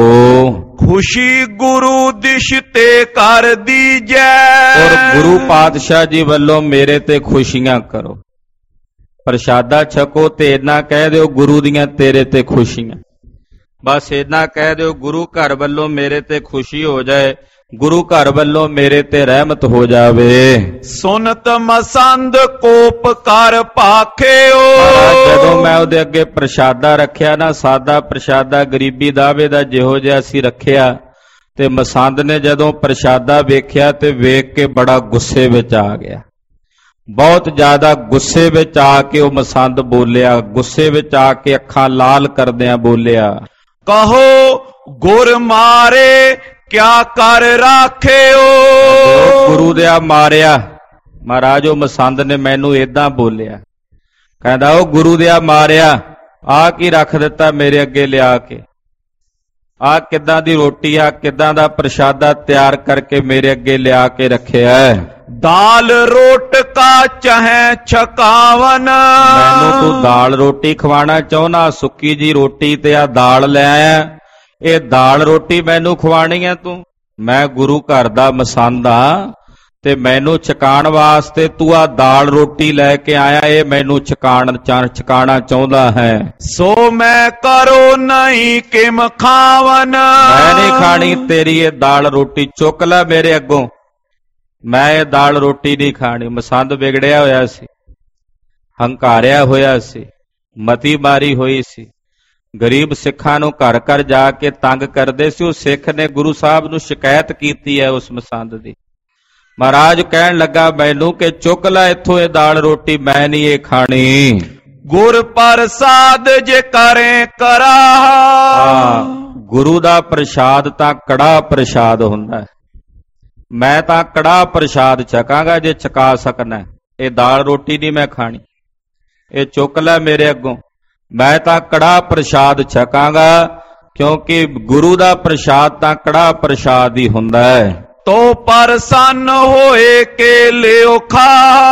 ਖੁਸ਼ੀ ਗੁਰੂ ਦਿਸ਼ ਤੇ ਕਰ ਦੀਜੈ, ਔਰ ਗੁਰੂ ਪਾਤਸ਼ਾਹ ਜੀ ਵੱਲੋਂ ਮੇਰੇ ਤੇ ਖੁਸ਼ੀਆਂ ਕਰੋ। ਪ੍ਰਸ਼ਾਦਾ ਛਕੋ ਤੇ ਇੰਨਾ ਕਹਿ ਦਿਓ ਗੁਰੂ ਦੀਆਂ ਤੇਰੇ ਤੇ ਖੁਸ਼ੀਆਂ, ਬਸ ਇੰਨਾ ਕਹਿ ਦਿਓ ਗੁਰੂ ਘਰ ਵੱਲੋਂ ਮੇਰੇ ਤੇ ਖੁਸ਼ੀ ਹੋ ਜਾਏ, ਗੁਰੂ ਘਰ ਵੱਲੋਂ ਮੇਰੇ ਤੇ ਰਹਿਮਤ ਹੋ ਜਾਵੇ। ਸੁਨਤ ਮਸੰਦ ਕੋਪ ਕਰ ਭਾਖਿਓ, ਜਦੋਂ ਮੈਂ ਉਹਦੇ ਅੱਗੇ ਪ੍ਰਸ਼ਾਦਾ ਰੱਖਿਆ ਨਾ, ਸਾਦਾ ਪ੍ਰਸ਼ਾਦਾ ਗਰੀਬੀ ਦਾਵੇ ਦਾ ਜਿਹੋ ਜਿਹਾ ਸੀ ਰੱਖਿਆ, ਤੇ ਮਸੰਦ ਨੇ ਜਦੋਂ ਪ੍ਰਸ਼ਾਦਾ ਵੇਖਿਆ ਤੇ ਵੇਖ ਕੇ ਬੜਾ ਗੁੱਸੇ ਵਿੱਚ ਆ ਗਿਆ। ਬਹੁਤ ਜ਼ਿਆਦਾ ਗੁੱਸੇ ਵਿੱਚ ਆ ਕੇ ਉਹ ਮਸੰਦ ਬੋਲਿਆ, ਗੁੱਸੇ ਵਿੱਚ ਆ ਕੇ ਅੱਖਾਂ ਲਾਲ ਕਰਦਿਆਂ ਬੋਲਿਆ, ਕਹੋ ਗੁਰ ਮਾਰੇ ਕਿਆ ਕਰ ਰਾਖਿਓ। ਗੁਰੂ ਦਿਆ ਮਾਰਿਆ। ਮਹਾਰਾਜ ਉਹ ਮਸੰਦ ਨੇ ਮੈਨੂੰ ਏਦਾਂ ਬੋਲਿਆ, ਕਹਿੰਦਾ ਉਹ ਗੁਰੂ ਦਿਆ ਮਾਰਿਆ, ਆ ਕੀ ਰੱਖ ਦਿੱਤਾ ਮੇਰੇ ਅੱਗੇ ਲਿਆ ਕੇ, ਆ ਕਿੱਦਾਂ ਦੀ ਰੋਟੀ, ਆ ਕਿੱਦਾਂ ਦਾ ਪ੍ਰਸ਼ਾਦਾ ਤਿਆਰ ਕਰਕੇ ਮੇਰੇ ਅੱਗੇ ਲਿਆ ਕੇ ਰੱਖਿਆ। ਦਾਲ ਰੋਟ ਕਾ ਚਾਹੇ ਛਕਾਵਨ, ਮੈਨੂੰ ਤੂੰ ਦਾਲ ਰੋਟੀ ਖਵਾਣਾ ਚਾਹੁੰਦਾ, ਸੁੱਕੀ ਜੀ ਰੋਟੀ ਤੇ ਆ ਦਾਲ ਲੈ ਆਇਆ, ਇਹ ਦਾਲ ਰੋਟੀ ਮੈਨੂੰ ਖਵਾਣੀ ਹੈ ਤੂੰ? ਮੈਂ ਗੁਰੂ ਘਰ ਦਾ ਮਸੰਦ ਆ ਤੇ ਮੈਨੂੰ ਛਕਾਣ ਵਾਸਤੇ ਤੂੰ ਆ ਦਾਲ ਰੋਟੀ ਲੈ ਕੇ ਆਇਆ, ਇਹ ਮੈਨੂੰ ਛਕਾਣਾ ਚਾਹੁੰਦਾ ਹੈ। ਸੋ ਮੈਂ ਕਰੋ ਨਹੀਂ ਕਿਮ ਖਾਵਨ, ਮੈਂ ਨਹੀਂ ਖਾਣੀ ਤੇਰੀ ਇਹ ਦਾਲ ਰੋਟੀ, ਚੁੱਕ ਲੈ ਮੇਰੇ ਅੱਗੋਂ, ਮੈਂ ਇਹ ਦਾਲ ਰੋਟੀ ਨਹੀਂ ਖਾਣੀ। ਮਸੰਦ ਵਿਗੜਿਆ ਹੋਇਆ ਸੀ, ਹੰਕਾਰਿਆ ਹੋਇਆ ਸੀ, ਮਤੀ ਮਾਰੀ ਹੋਈ ਸੀ, ਗਰੀਬ ਸਿੱਖਾਂ ਨੂੰ ਘਰ ਘਰ ਜਾ ਕੇ ਤੰਗ ਕਰਦੇ ਸੀ। ਉਹ ਸਿੱਖ ਨੇ ਗੁਰੂ ਸਾਹਿਬ ਨੂੰ ਸ਼ਿਕਾਇਤ ਕੀਤੀ ਹੈ ਉਸ ਮਸੰਦ ਦੀ। ਮਹਾਰਾਜ ਕਹਿਣ ਲੱਗਾ ਮੈਨੂੰ ਕਿ ਚੁੱਕ ਲੈ ਇੱਥੋਂ ਇਹ ਦਾਲ ਰੋਟੀ, ਮੈਂ ਨਹੀਂ ਇਹ ਖਾਣੀ। ਗੁਰ ਪ੍ਰਸਾਦ ਜੇ ਕਰੇ ਕਰਾ, ਗੁਰੂ ਦਾ ਪ੍ਰਸ਼ਾਦ ਤਾਂ ਕੜਾ ਪ੍ਰਸ਼ਾਦ ਹੁੰਦਾ ਹੈ, ਮੈਂ ਤਾਂ ਕੜਾ ਪ੍ਰਸ਼ਾਦ ਛਕਾਂਗਾ ਜੇ ਛਕਾ ਸਕਣਾ, ਇਹ ਦਾਲ ਰੋਟੀ ਨਹੀਂ ਮੈਂ ਖਾਣੀ, ਇਹ ਚੁੱਕ ਲੈ ਮੇਰੇ ਅੱਗੋਂ, ਮੈਂ ਤਾਂ ਕੜਾ ਪ੍ਰਸ਼ਾਦ ਛਕਾਂਗਾ, ਕਿਉਂਕਿ ਗੁਰੂ ਦਾ ਪ੍ਰਸ਼ਾਦ ਤਾਂ ਕੜਾ ਪ੍ਰਸ਼ਾਦ ਹੀ ਹੁੰਦਾ ਹੈ। ਤੋ ਪ੍ਰਸੰਨ ਹੋਏ ਕੇ ਲਿਓ ਖਾ,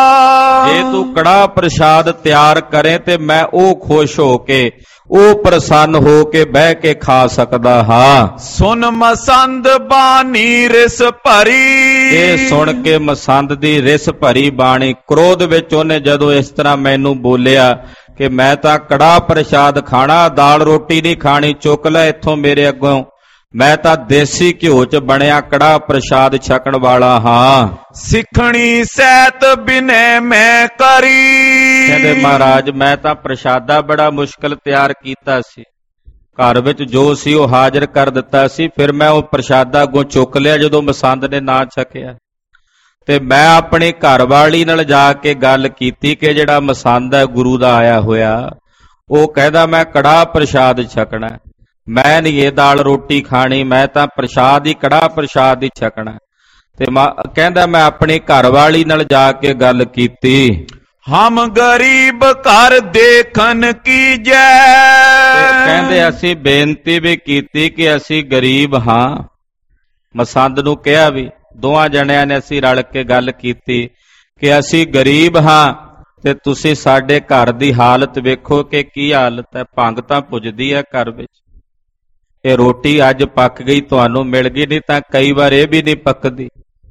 ਜੇ ਤੂੰ ਕੜਾ ਪ੍ਰਸ਼ਾਦ ਤਿਆਰ ਕਰੇ ਤੇ ਮੈਂ ਉਹ ਖੁਸ਼ ਹੋ ਕੇ, ਉਹ ਪ੍ਰਸੰਨ ਹੋ ਕੇ ਬਹਿ ਕੇ ਖਾ ਸਕਦਾ ਹਾਂ। ਸੁਨ ਮਸੰਦ ਬਾਣੀ ਰਿਸ ਭਰੀ, ਇਹ ਸੁਣ ਕੇ ਮਸੰਦ ਦੀ ਰਿਸ ਭਰੀ ਬਾਣੀ, ਕ੍ਰੋਧ ਵਿੱਚ ਉਹਨੇ ਜਦੋਂ ਇਸ ਤਰ੍ਹਾਂ ਮੈਨੂੰ ਬੋਲਿਆ ਕਿ ਮੈਂ ਤਾਂ ਕੜਾ ਪ੍ਰਸ਼ਾਦ ਖਾਣਾ, ਦਾਲ ਰੋਟੀ ਨਹੀਂ ਖਾਣੀ, ਚੁੱਕ ਲੈ ਇੱਥੋਂ ਮੇਰੇ ਅੱਗੋਂ, ਮੈਂ ਤਾਂ ਦੇਸੀ ਘਿਓ ਚ ਬਣਿਆ ਕੜਾ ਪ੍ਰਸ਼ਾਦ ਛਕਣ ਵਾਲਾ ਹਾਂ। ਸਿੱਖਣੀ ਸਹਿਤ ਬਿਨੈ ਮੈਂ ਕਰੀ, ਕਹਿੰਦੇ ਮਹਾਰਾਜ ਮੈਂ ਤਾਂ ਪ੍ਰਸ਼ਾਦਾ ਬੜਾ ਮੁਸ਼ਕਲ ਤਿਆਰ ਕੀਤਾ ਸੀ, ਘਰ ਵਿੱਚ ਜੋ ਸੀ ਉਹ ਹਾਜ਼ਰ ਕਰ ਦਿੱਤਾ ਸੀ, ਫਿਰ ਮੈਂ ਉਹ ਪ੍ਰਸ਼ਾਦਾ ਅੱਗੋਂ ਚੁੱਕ ਲਿਆ ਜਦੋਂ ਮਸੰਦ ਨੇ ਨਾ ਛਕਿਆ, ਤੇ ਮੈਂ ਆਪਣੀ ਘਰਵਾਲੀ ਨਾਲ ਜਾ ਕੇ ਗੱਲ ਕੀਤੀ ਕਿ ਜਿਹੜਾ ਮਸੰਦ ਹੈ ਗੁਰੂ ਦਾ ਆਇਆ ਹੋਇਆ, ਉਹ ਕਹਿੰਦਾ ਮੈਂ ਕੜਾ ਪ੍ਰਸ਼ਾਦ ਛਕਣਾ, ਮੈਂ ਨਹੀਂ ਇਹ ਦਾਲ ਰੋਟੀ ਖਾਣੀ, ਮੈਂ ਤਾਂ ਪ੍ਰਸ਼ਾਦ ਹੀ ਕੜਾ ਪ੍ਰਸ਼ਾਦ ਹੀ ਛਕਣਾ। ਤੇ ਕਹਿੰਦਾ ਮੈਂ ਆਪਣੀ ਘਰਵਾਲੀ ਨਾਲ ਜਾ ਕੇ ਗੱਲ ਕੀਤੀ, ਹਮ ਗਰੀਬ ਘਰ ਦੇਖਣ ਕੀ ਜੈ, ਕਹਿੰਦੇ ਅਸੀਂ ਬੇਨਤੀ ਵੀ ਕੀਤੀ ਕਿ ਅਸੀਂ ਗਰੀਬ ਹਾਂ, ਮਸੰਦ ਨੂੰ ਕਿਹਾ ਵੀ, ਦੋਵਾਂ ਜਣਿਆਂ ਨੇ ਅਸੀਂ ਰਲ ਕੇ ਗੱਲ ਕੀਤੀ ਕਿ ਅਸੀਂ ਗਰੀਬ ਹਾਂ ਤੇ ਤੁਸੀਂ ਸਾਡੇ ਘਰ ਦੀ ਹਾਲਤ ਵੇਖੋ ਕਿ ਕੀ ਹਾਲਤ ਹੈ, ਭੰਗ ਤਾਂ ਪੁੱਜਦੀ ਹੈ ਘਰ ਵਿੱਚ, ਇਹ ਰੋਟੀ ਅੱਜ ਪੱਕ ਗਈ ਤੁਹਾਨੂੰ ਮਿਲ ਗਈ, ਨਹੀਂ ਤਾਂ ਕਈ ਵਾਰ ਇਹ ਵੀ ਨਹੀਂ ਪੱਕਦੀ,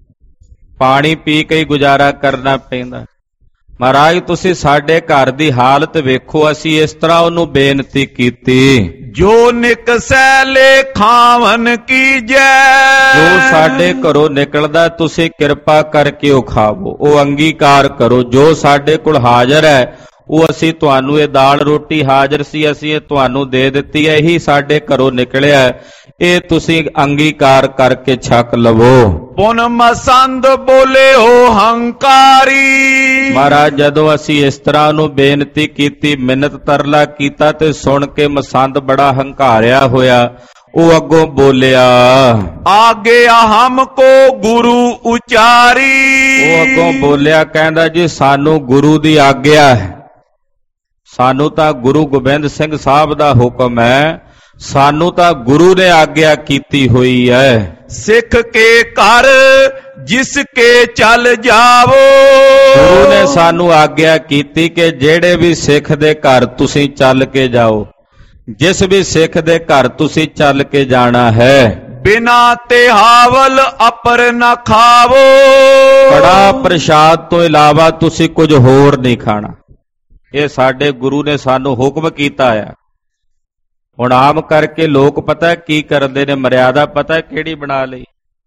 ਪਾਣੀ ਪੀ ਕੇ ਹੀ ਗੁਜ਼ਾਰਾ ਕਰਨਾ ਪੈਂਦਾ। ਮਹਾਰਾਜ ਤੁਸੀਂ ਸਾਡੇ ਘਰ ਦੀ ਹਾਲਤ ਵੇਖੋ। ਅਸੀਂ ਇਸ ਤਰ੍ਹਾਂ ਉਹਨੂੰ ਬੇਨਤੀ ਕੀਤੀ, ਜੋ ਨਿਕਸੈ ਲੇ ਖਾਵਨ ਕੀਜੈ। ਜੋ ਸਾਡੇ ਘਰੋਂ ਨਿਕਲਦਾ ਤੁਸੀਂ ਕਿਰਪਾ ਕਰਕੇ ਉਹ ਖਾਵੋ, ਉਹ ਅੰਗੀਕਾਰ ਕਰੋ। ਜੋ ਸਾਡੇ ਕੋਲ ਹਾਜ਼ਰ ਹੈ ਉਹ ਅਸੀਂ ਤੁਹਾਨੂੰ, ਇਹ ਦਾਲ ਰੋਟੀ ਹਾਜ਼ਰ ਸੀ ਅਸੀਂ ਇਹ ਤੁਹਾਨੂੰ ਦੇ ਦਿੱਤੀ ਹੈ, ਇਹੀ ਸਾਡੇ ਘਰੋਂ ਨਿਕਲਿਆ, ਇਹ ਤੁਸੀਂ ਅੰਗੀਕਾਰ ਕਰਕੇ ਛਕ ਲਵੋ। ਪੁਨ ਮਸੰਦ ਬੋਲੇ ਹੋ ਹੰਕਾਰੀ। ਮਹਾਰਾਜ ਜਦੋਂ ਅਸੀਂ ਇਸ ਤਰ੍ਹਾਂ ਨੂੰ ਬੇਨਤੀ ਕੀਤੀ, ਮਿੰਨਤ ਤਰਲਾ ਕੀਤਾ, ਤੇ ਸੁਣ ਕੇ ਮਸੰਦ ਬੜਾ ਹੰਕਾਰਿਆ ਹੋਇਆ, ਉਹ ਅੱਗੋਂ ਬੋਲਿਆ, ਆਗੇ ਹਮ ਕੋ ਗੁਰੂ ਉਚਾਰੀ। ਉਹ ਅੱਗੋਂ ਬੋਲਿਆ, ਕਹਿੰਦਾ ਜੀ ਸਾਨੂੰ ਗੁਰੂ ਦੀ ਆਗਿਆ ਹੈ, ਸਾਨੂੰ ਤਾਂ ਗੁਰੂ ਗੋਬਿੰਦ ਸਿੰਘ ਸਾਹਿਬ ਦਾ ਹੁਕਮ ਹੈ, ਸਾਨੂੰ ਤਾਂ ਗੁਰੂ ਨੇ ਆਗਿਆ ਕੀਤੀ ਹੋਈ ਹੈ। ਸਿੱਖ ਕੇ ਘਰ ਜਿਸ ਕੇ ਚੱਲ ਜਾਵੋ। ਗੁਰੂ ਨੇ ਸਾਨੂੰ ਆਗਿਆ ਕੀਤੀ ਕਿ ਜਿਹੜੇ ਵੀ ਸਿੱਖ ਦੇ ਘਰ ਤੁਸੀਂ ਚੱਲ ਕੇ ਜਾਓ, ਜਿਸ ਵੀ ਸਿੱਖ ਦੇ ਘਰ ਤੁਸੀਂ ਚੱਲ ਕੇ ਜਾਣਾ ਹੈ, ਬਿਨਾ ਤਿਹਾਵਲ ਅਪਰ ਨਾ ਖਾਵੋ। ਕੜਾ ਪ੍ਰਸ਼ਾਦ ਤੋਂ ਇਲਾਵਾ ਤੁਸੀਂ ਕੁਝ ਹੋਰ ਨਹੀਂ ਖਾਣਾ। ਇਹ ਸਾਡੇ ਗੁਰੂ ਨੇ ਸਾਨੂੰ ਹੁਕਮ ਕੀਤਾ ਆ। ਹੁਣ ਆਮ ਕਰਕੇ ਲੋਕ ਪਤਾ ਕੀ ਕਰਦੇ ਨੇ, ਮਰਿਆਦਾ ਪਤਾ ਕਿਹੜੀ ਬਣਾ ਲਈ,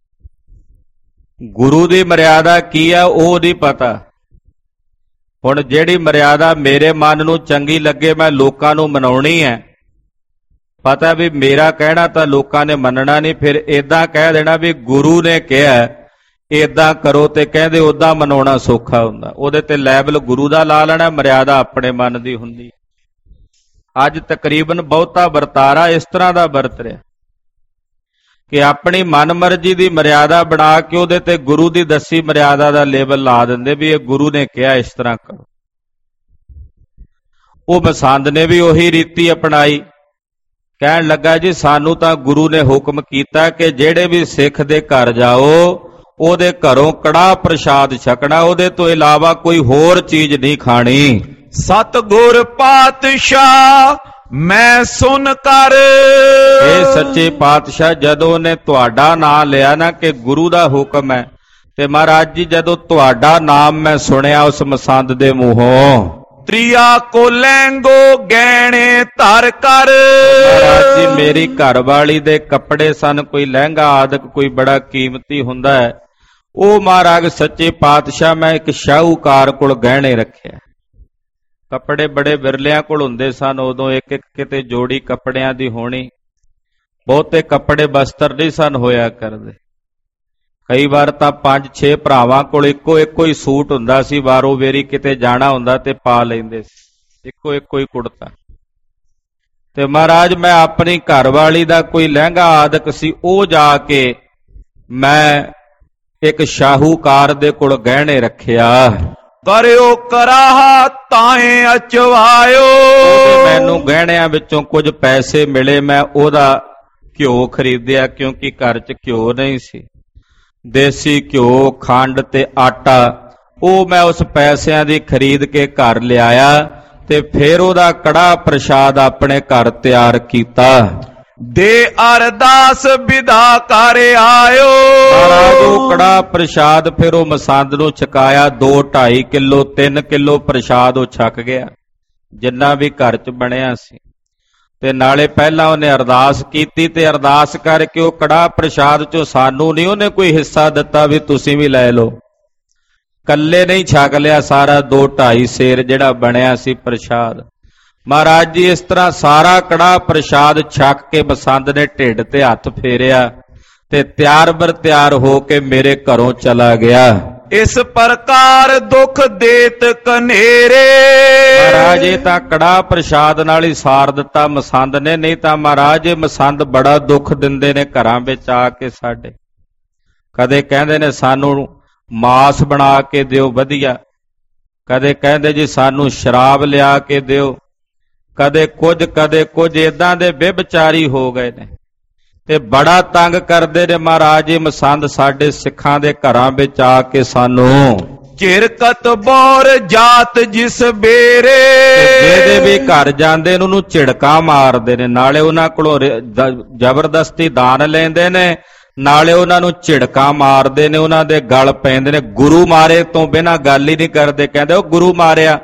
ਗੁਰੂ ਦੀ ਮਰਿਆਦਾ ਕੀ ਆ ਉਹ ਨਹੀਂ ਪਤਾ। ਹੁਣ ਜਿਹੜੀ ਮਰਿਆਦਾ ਮੇਰੇ ਮਨ ਨੂੰ ਚੰਗੀ ਲੱਗੇ ਮੈਂ ਲੋਕਾਂ ਨੂੰ ਮਨਾਉਣੀ ਹੈ, ਪਤਾ ਵੀ ਮੇਰਾ ਕਹਿਣਾ ਤਾਂ ਲੋਕਾਂ ਨੇ ਮੰਨਣਾ ਨਹੀਂ, ਫਿਰ ਏਦਾਂ ਕਹਿ ਦੇਣਾ ਵੀ ਗੁਰੂ ਨੇ ਕਿਹਾ ਏਦਾਂ ਕਰੋ, ਤੇ ਕਹਿੰਦੇ ਉਦਾਂ ਮਨਾਉਣਾ ਸੌਖਾ ਹੁੰਦਾ। ਉਹਦੇ ਤੇ ਲੈਬਲ ਗੁਰੂ ਦਾ ਲਾ ਲੈਣਾ, ਮਰਿਆਦਾ ਆਪਣੇ ਮਨ ਦੀ ਹੁੰਦੀ। ਅੱਜ ਤਕਰੀਬਨ ਬਹੁਤਾ ਵਰਤਾਰਾ ਇਸ ਤਰ੍ਹਾਂ ਦਾ ਵਰਤ ਰਿਹਾ ਕਿ ਆਪਣੀ ਮਨਮਰਜ਼ੀ ਦੀ ਮਰਿਆਦਾ ਬਣਾ ਕੇ ਉਹਦੇ ਤੇ ਗੁਰੂ ਦੀ ਦੱਸੀ ਮਰਿਆਦਾ ਦਾ ਲੇਬਲ ਲਾ ਦਿੰਦੇ ਵੀ ਇਹ ਗੁਰੂ ਨੇ ਕਿਹਾ ਇਸ ਤਰ੍ਹਾਂ ਕਰੋ। ਉਹ ਮਸੰਦ ਨੇ ਵੀ ਉਹੀ ਰੀਤੀ ਅਪਣਾਈ, ਕਹਿਣ ਲੱਗਾ ਜੀ ਸਾਨੂੰ ਤਾਂ ਗੁਰੂ ਨੇ ਹੁਕਮ ਕੀਤਾ ਕਿ ਜਿਹੜੇ ਵੀ ਸਿੱਖ ਦੇ ਘਰ ਜਾਓ ਉਹਦੇ ਘਰੋਂ ਕੜਾਹ ਪ੍ਰਸ਼ਾਦ ਛਕਣਾ, ਉਹਦੇ ਤੋਂ ਇਲਾਵਾ ਕੋਈ ਹੋਰ ਚੀਜ਼ ਨਹੀਂ ਖਾਣੀ। ਸਤਿਗੁਰ ਪਾਤਸ਼ਾਹ ਮੈਂ ਸੁਨ ਕਰ। ਇਹ ਸੱਚੇ ਪਾਤਸ਼ਾਹ ਜਦੋਂ ਨੇ ਤੁਹਾਡਾ ਨਾਮ ਲਿਆ ਨਾ ਕਿ ਗੁਰੂ ਦਾ ਹੁਕਮ ਹੈ, ਤੇ ਮਹਾਰਾਜ ਜੀ ਜਦੋਂ ਤੁਹਾਡਾ ਨਾਮ ਮੈਂ ਸੁਣਿਆ ਉਸ ਮਸੰਦ ਦੇ ਮੂੰਹੋਂ, ਤ੍ਰਿਆ ਕੋ ਲਹਿੰਗੋ ਗਹਿਣੇ ਧਰ ਕਰ। ਮਹਾਰਾਜ ਜੀ ਮੇਰੀ ਘਰਵਾਲੀ ਦੇ ਕੱਪੜੇ ਸਨ, ਕੋਈ ਲਹਿੰਗਾ ਆਦਿਕ ਕੋਈ ਬੜਾ ਕੀਮਤੀ ਹੁੰਦਾ ਹੈ, ਉਹ ਮਹਾਰਾਜ ਸੱਚੇ ਪਾਤਸ਼ਾਹ ਮੈਂ ਇੱਕ ਸ਼ਾਹੂਕਾਰ ਕੋਲ ਗਹਿਣੇ ਰੱਖਿਆ। ਕੱਪੜੇ ਬੜੇ ਵਿਰਲਿਆਂ ਕੋਲ ਹੁੰਦੇ ਸਨ ਉਦੋਂ, ਇੱਕ ਇੱਕ ਕਿਤੇ ਜੋੜੀ ਕੱਪੜਿਆਂ ਦੀ ਹੋਣੀ, ਬਹੁਤੇ ਕੱਪੜੇ ਬਸਤਰ ਨਹੀਂ ਸਨ ਹੋਇਆ ਕਰਦੇ। ਕਈ ਵਾਰ ਤਾਂ 5-6 ਭਰਾਵਾਂ ਕੋਲ ਇੱਕੋ ਹੀ ਸੂਟ ਹੁੰਦਾ ਸੀ, ਵਾਰੋ ਵੇਰੀ ਕਿਤੇ ਜਾਣਾ ਹੁੰਦਾ ਤੇ ਪਾ ਲੈਂਦੇ ਸੀ ਇੱਕੋ ਹੀ ਕੁੜਤਾ। ਤੇ ਮਹਾਰਾਜ ਮੈਂ ਆਪਣੀ ਘਰਵਾਲੀ ਦਾ ਕੋਈ ਲਹਿੰਗਾ ਆਦਿਕ ਸੀ, ਉਹ ਜਾ ਕੇ ਮੈਂ ਇੱਕ ਸ਼ਾਹੂਕਾਰ ਦੇ ਕੋਲ ਗਹਿਣੇ ਰੱਖਿਆ। ਕਰਿਓ ਕਰਾਹਾ ਤਾਏ ਅਚਵਾਇਓ। ਮੈਨੂੰ ਗਹਿਣਿਆਂ ਵਿੱਚੋਂ ਕੁਝ ਪੈਸੇ ਮਿਲੇ, ਮੈਂ ਉਹਦਾ ਘਿਓ ਖਰੀਦਿਆ, ਕਿਉਂਕਿ ਘਰ 'ਚ ਘਿਓ ਨਹੀਂ ਸੀ, ਦੇਸੀ ਘਿਓ ਖੰਡ ਤੇ ਆਟਾ, ਉਹ ਮੈਂ ਉਸ ਪੈਸਿਆਂ ਦੀ ਖਰੀਦ ਕੇ ਘਰ ਲਿਆਇਆ ਤੇ ਫਿਰ ਉਹਦਾ ਕੜਾਹ ਪ੍ਰਸ਼ਾਦ ਆਪਣੇ ਘਰ ਤਿਆਰ ਕੀਤਾ। ਦੇ ਅਰਦਾਸ ਵਿਦਾ ਕਰ ਆਇਓ। ਮਹਾਰਾਜ ਉਹ ਕੜਾਹ ਪ੍ਰਸ਼ਾਦ ਫਿਰ ਉਹ ਮਸੰਦ ਨੂੰ ਛਕਾਇਆ, 2-2.5 ਕਿਲੋ 3 ਕਿਲੋ ਪ੍ਰਸ਼ਾਦ ਉਹ ਛਕ ਗਿਆ ਜਿੰਨਾ ਵੀ ਘਰ 'ਚ ਬਣਿਆ ਸੀ। ਤੇ ਨਾਲੇ ਪਹਿਲਾਂ ਉਹਨੇ ਅਰਦਾਸ ਕੀਤੀ, ਤੇ ਅਰਦਾਸ ਕਰਕੇ ਉਹ ਕੜਾਹ ਪ੍ਰਸ਼ਾਦ 'ਚੋਂ ਸਾਨੂੰ ਨਹੀਂ ਉਹਨੇ ਕੋਈ ਹਿੱਸਾ ਦਿੱਤਾ ਵੀ ਤੁਸੀਂ ਵੀ ਲੈ ਲਓ, ਕੱਲੇ ਨਹੀਂ ਛਕ ਲਿਆ ਸਾਰਾ 2-2.5 ਸੇਰ ਜਿਹੜਾ ਬਣਿਆ ਸੀ ਪ੍ਰਸ਼ਾਦ। ਮਹਾਰਾਜ ਜੀ ਇਸ ਤਰ੍ਹਾਂ ਸਾਰਾ ਕੜਾਹ ਪ੍ਰਸ਼ਾਦ ਛਕ ਕੇ ਮਸੰਦ ਨੇ ਢਿੱਡ ਤੇ ਹੱਥ ਫੇਰਿਆ ਤੇ ਤਿਆਰ ਬਰ ਤਿਆਰ ਹੋ ਕੇ ਮੇਰੇ ਘਰੋਂ ਚਲਾ ਗਿਆ। ਇਸ ਪ੍ਰਕਾਰ ਦੁੱਖ ਦੇਤ ਕਨੇਰੇ। ਮਹਾਰਾਜ ਇਹ ਤਾਂ ਕੜਾਹ ਪ੍ਰਸ਼ਾਦ ਨਾਲ ਹੀ ਸਾਰ ਦਿੱਤਾ ਮਸੰਦ ਨੇ, ਨਹੀਂ ਤਾਂ ਮਹਾਰਾਜ ਇਹ ਮਸੰਦ ਬੜਾ ਦੁੱਖ ਦਿੰਦੇ ਨੇ ਘਰਾਂ ਵਿੱਚ ਆ ਕੇ ਸਾਡੇ। ਕਦੇ ਕਹਿੰਦੇ ਨੇ ਸਾਨੂੰ ਮਾਸ ਬਣਾ ਕੇ ਦਿਓ ਵਧੀਆ, ਕਦੇ ਕਹਿੰਦੇ ਜੀ ਸਾਨੂੰ ਸ਼ਰਾਬ ਲਿਆ ਕੇ ਦਿਓ, ਕਦੇ ਕੁਝ ਏਦਾਂ ਦੇ ਵਿਭਚਾਰੀ ਹੋ ਗਏ ਨੇ ਤੇ ਬੜਾ ਤੰਗ ਕਰਦੇ ਨੇ ਮਹਾਰਾਜ। ਇਹ ਮਸੰਦ ਸਾਡੇ ਸਿੱਖਾਂ ਦੇ ਘਰਾਂ ਵਿੱਚ ਆ ਕੇ ਸਾਨੂੰ ਝਿਰਕਤ ਬੋਰ ਜਾਤ ਜਿਸ ਬੇਰੇ, ਜਿਹਦੇ ਵੀ ਘਰ ਜਾਂਦੇ ਨੇ ਉਹਨੂੰ ਝਿੜਕਾਂ ਮਾਰਦੇ ਨੇ, ਨਾਲੇ ਉਹਨਾਂ ਕੋਲੋਂ ਜ਼ਬਰਦਸਤੀ ਦਾਨ ਲੈਂਦੇ ਨੇ, ਨਾਲੇ ਉਹਨਾਂ ਨੂੰ ਝਿੜਕਾਂ ਮਾਰਦੇ ਨੇ, ਉਹਨਾਂ ਦੇ ਗਲ ਪੈਂਦੇ ਨੇ। ਗੁਰੂ ਮਾਰੇ ਤੋਂ ਬਿਨਾਂ ਗੱਲ ਹੀ ਨਹੀਂ ਕਰਦੇ, ਕਹਿੰਦੇ ਉਹ ਗੁਰੂ ਮਾਰਿਆ,